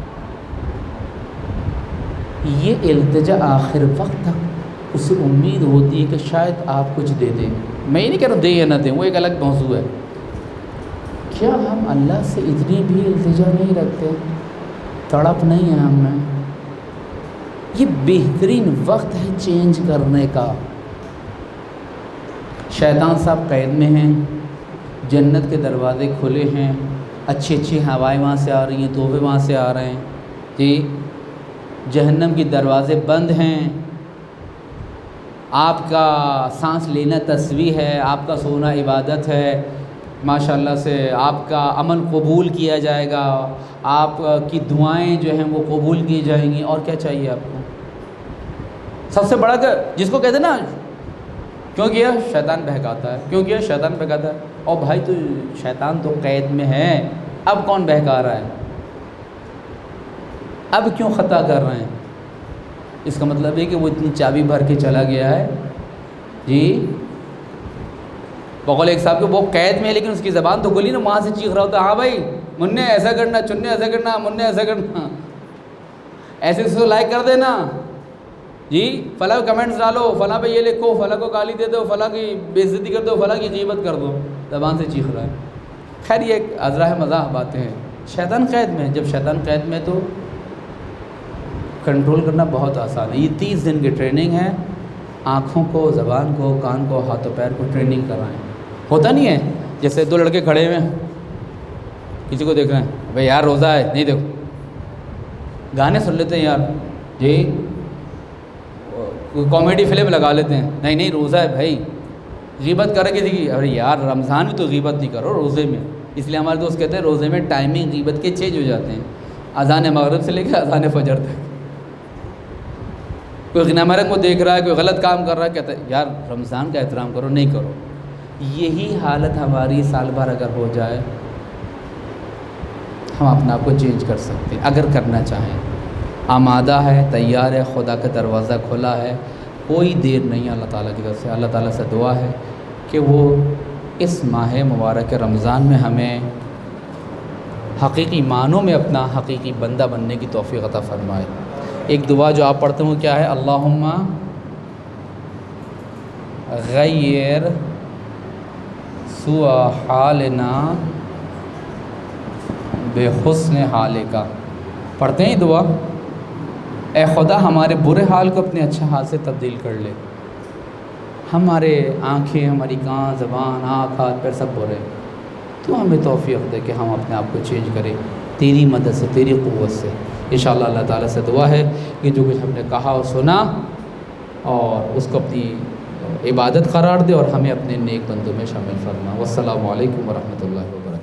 ये इल्तिजा आखिर वक्त तक उसे उम्मीद होती है कि शायद आप कुछ दे दें। मैं ये नहीं कह रहा दे या ना दें, वो एक अलग मौजू है। क्या हम अल्लाह से इतनी भी इल्तिजा नहीं रखते, तड़प नहीं है हमें? ये बेहतरीन वक्त है चेंज करने का। शैतान साहब कैद में हैं, जन्नत के दरवाज़े खुले हैं, अच्छी अच्छी हवाएं वहाँ से आ रही हैं, तोहफे वहाँ से आ रहे हैं जी, जहन्नम के दरवाज़े बंद हैं, आपका सांस लेना तस्बीह है, आपका सोना इबादत है, माशाल्लाह से आपका अमल कबूल किया जाएगा, आपकी दुआएं जो हैं वो कबूल की जाएंगी। और क्या चाहिए आपको? सबसे बड़ा जिसको कहते हैं ना, क्यों किया? शैतान बहकाता है, क्यों किया? शैतान बहकाता है। और भाई तो शैतान तो कैद में है, अब कौन बहका रहा है? अब क्यों ख़ता कर रहे हैं? इसका मतलब है कि वो इतनी चाबी भर के चला गया है जी। बकौल एक साहब के वो कैद में है, लेकिन उसकी ज़बान तो खुली ना, वहाँ से चीख रहा होता, हाँ भाई मुन्ने ऐसा करना, चुन्ने ऐसा करना, मुन्ने ऐसा करना, ऐसे उसको लाइक कर देना जी, फ़ला कमेंट्स डालो, फ़ला पे ये लिखो, फ़ला को गाली दे दो, फ़ला की बेइज्जती कर दो, फ़ला की ग़ीबत कर दो, ज़बान से चीख रहा है। खैर ये एक अज़राह मज़ाह बातें हैं। शैतान कैद में, जब शैतान कैद में तो कंट्रोल करना बहुत आसान है। ये 30 दिन की ट्रेनिंग है, आँखों को, ज़बान को, कान को, हाथों पैर को ट्रेनिंग कराएं। होता नहीं है जैसे दो लड़के खड़े हुए हैं, किसी को देख रहे हैं, भाई यार रोज़ा है, नहीं देखो गाने सुन लेते हैं यार जी, कॉमेडी फिल्म लगा लेते हैं, नहीं नहीं रोज़ा है भाई, ग़ीबत करे किसी की, अरे यार रमज़ान में तो ग़ीबत नहीं करो, रोज़े में। इसलिए हमारे दोस्त कहते हैं रोज़े में टाइमिंग ग़ीबत के चेंज हो जाते हैं, अज़ान मगरिब से लेकर अज़ान फजर तक। कोई नमरक को देख रहा है, कोई गलत काम कर रहा है, कहता है यार रमज़ान का एहतराम करो, नहीं करो। यही हालत हमारी साल भर अगर हो जाए, हम अपने आप को चेंज कर सकते हैं अगर करना चाहें। आमादा है, तैयार है, खुदा का दरवाज़ा खुला है, कोई देर नहीं है अल्लाह ताला की तरफ से। अल्लाह ताला से दुआ है कि वो इस माह मुबारक रमज़ान में हमें हकीकी मानों में अपना हकीकी बंदा बनने की तौफ़ीक़ अता फ़रमाए। एक दुआ जो आप पढ़ते हो क्या है? अल्लाहुम्मा गय्यर सुआ हालना बेहुस्न हालिका। पढ़ते हैं दुआ, ए खुदा हमारे बुरे हाल को अपने अच्छे हाल से तब्दील कर ले। हमारे आँखें, हमारी कान, ज़बान, आँख, हाथ पैर सब बुरे, तो हमें तौफ़ीक़ दे कि हम अपने आप को चेंज करें तेरी मदद से, तेरी क़ुव्वत से। इंशाअल्लाह अल्लाह ताला से दुआ है कि जो कुछ हमने कहा और सुना और उसको अपनी इबादत करार दे और हमें अपने नेक बंदों में शामिल फरमा। वस्सलामु अलैकुम वरहमतुल्लाहि व बरकातुहू।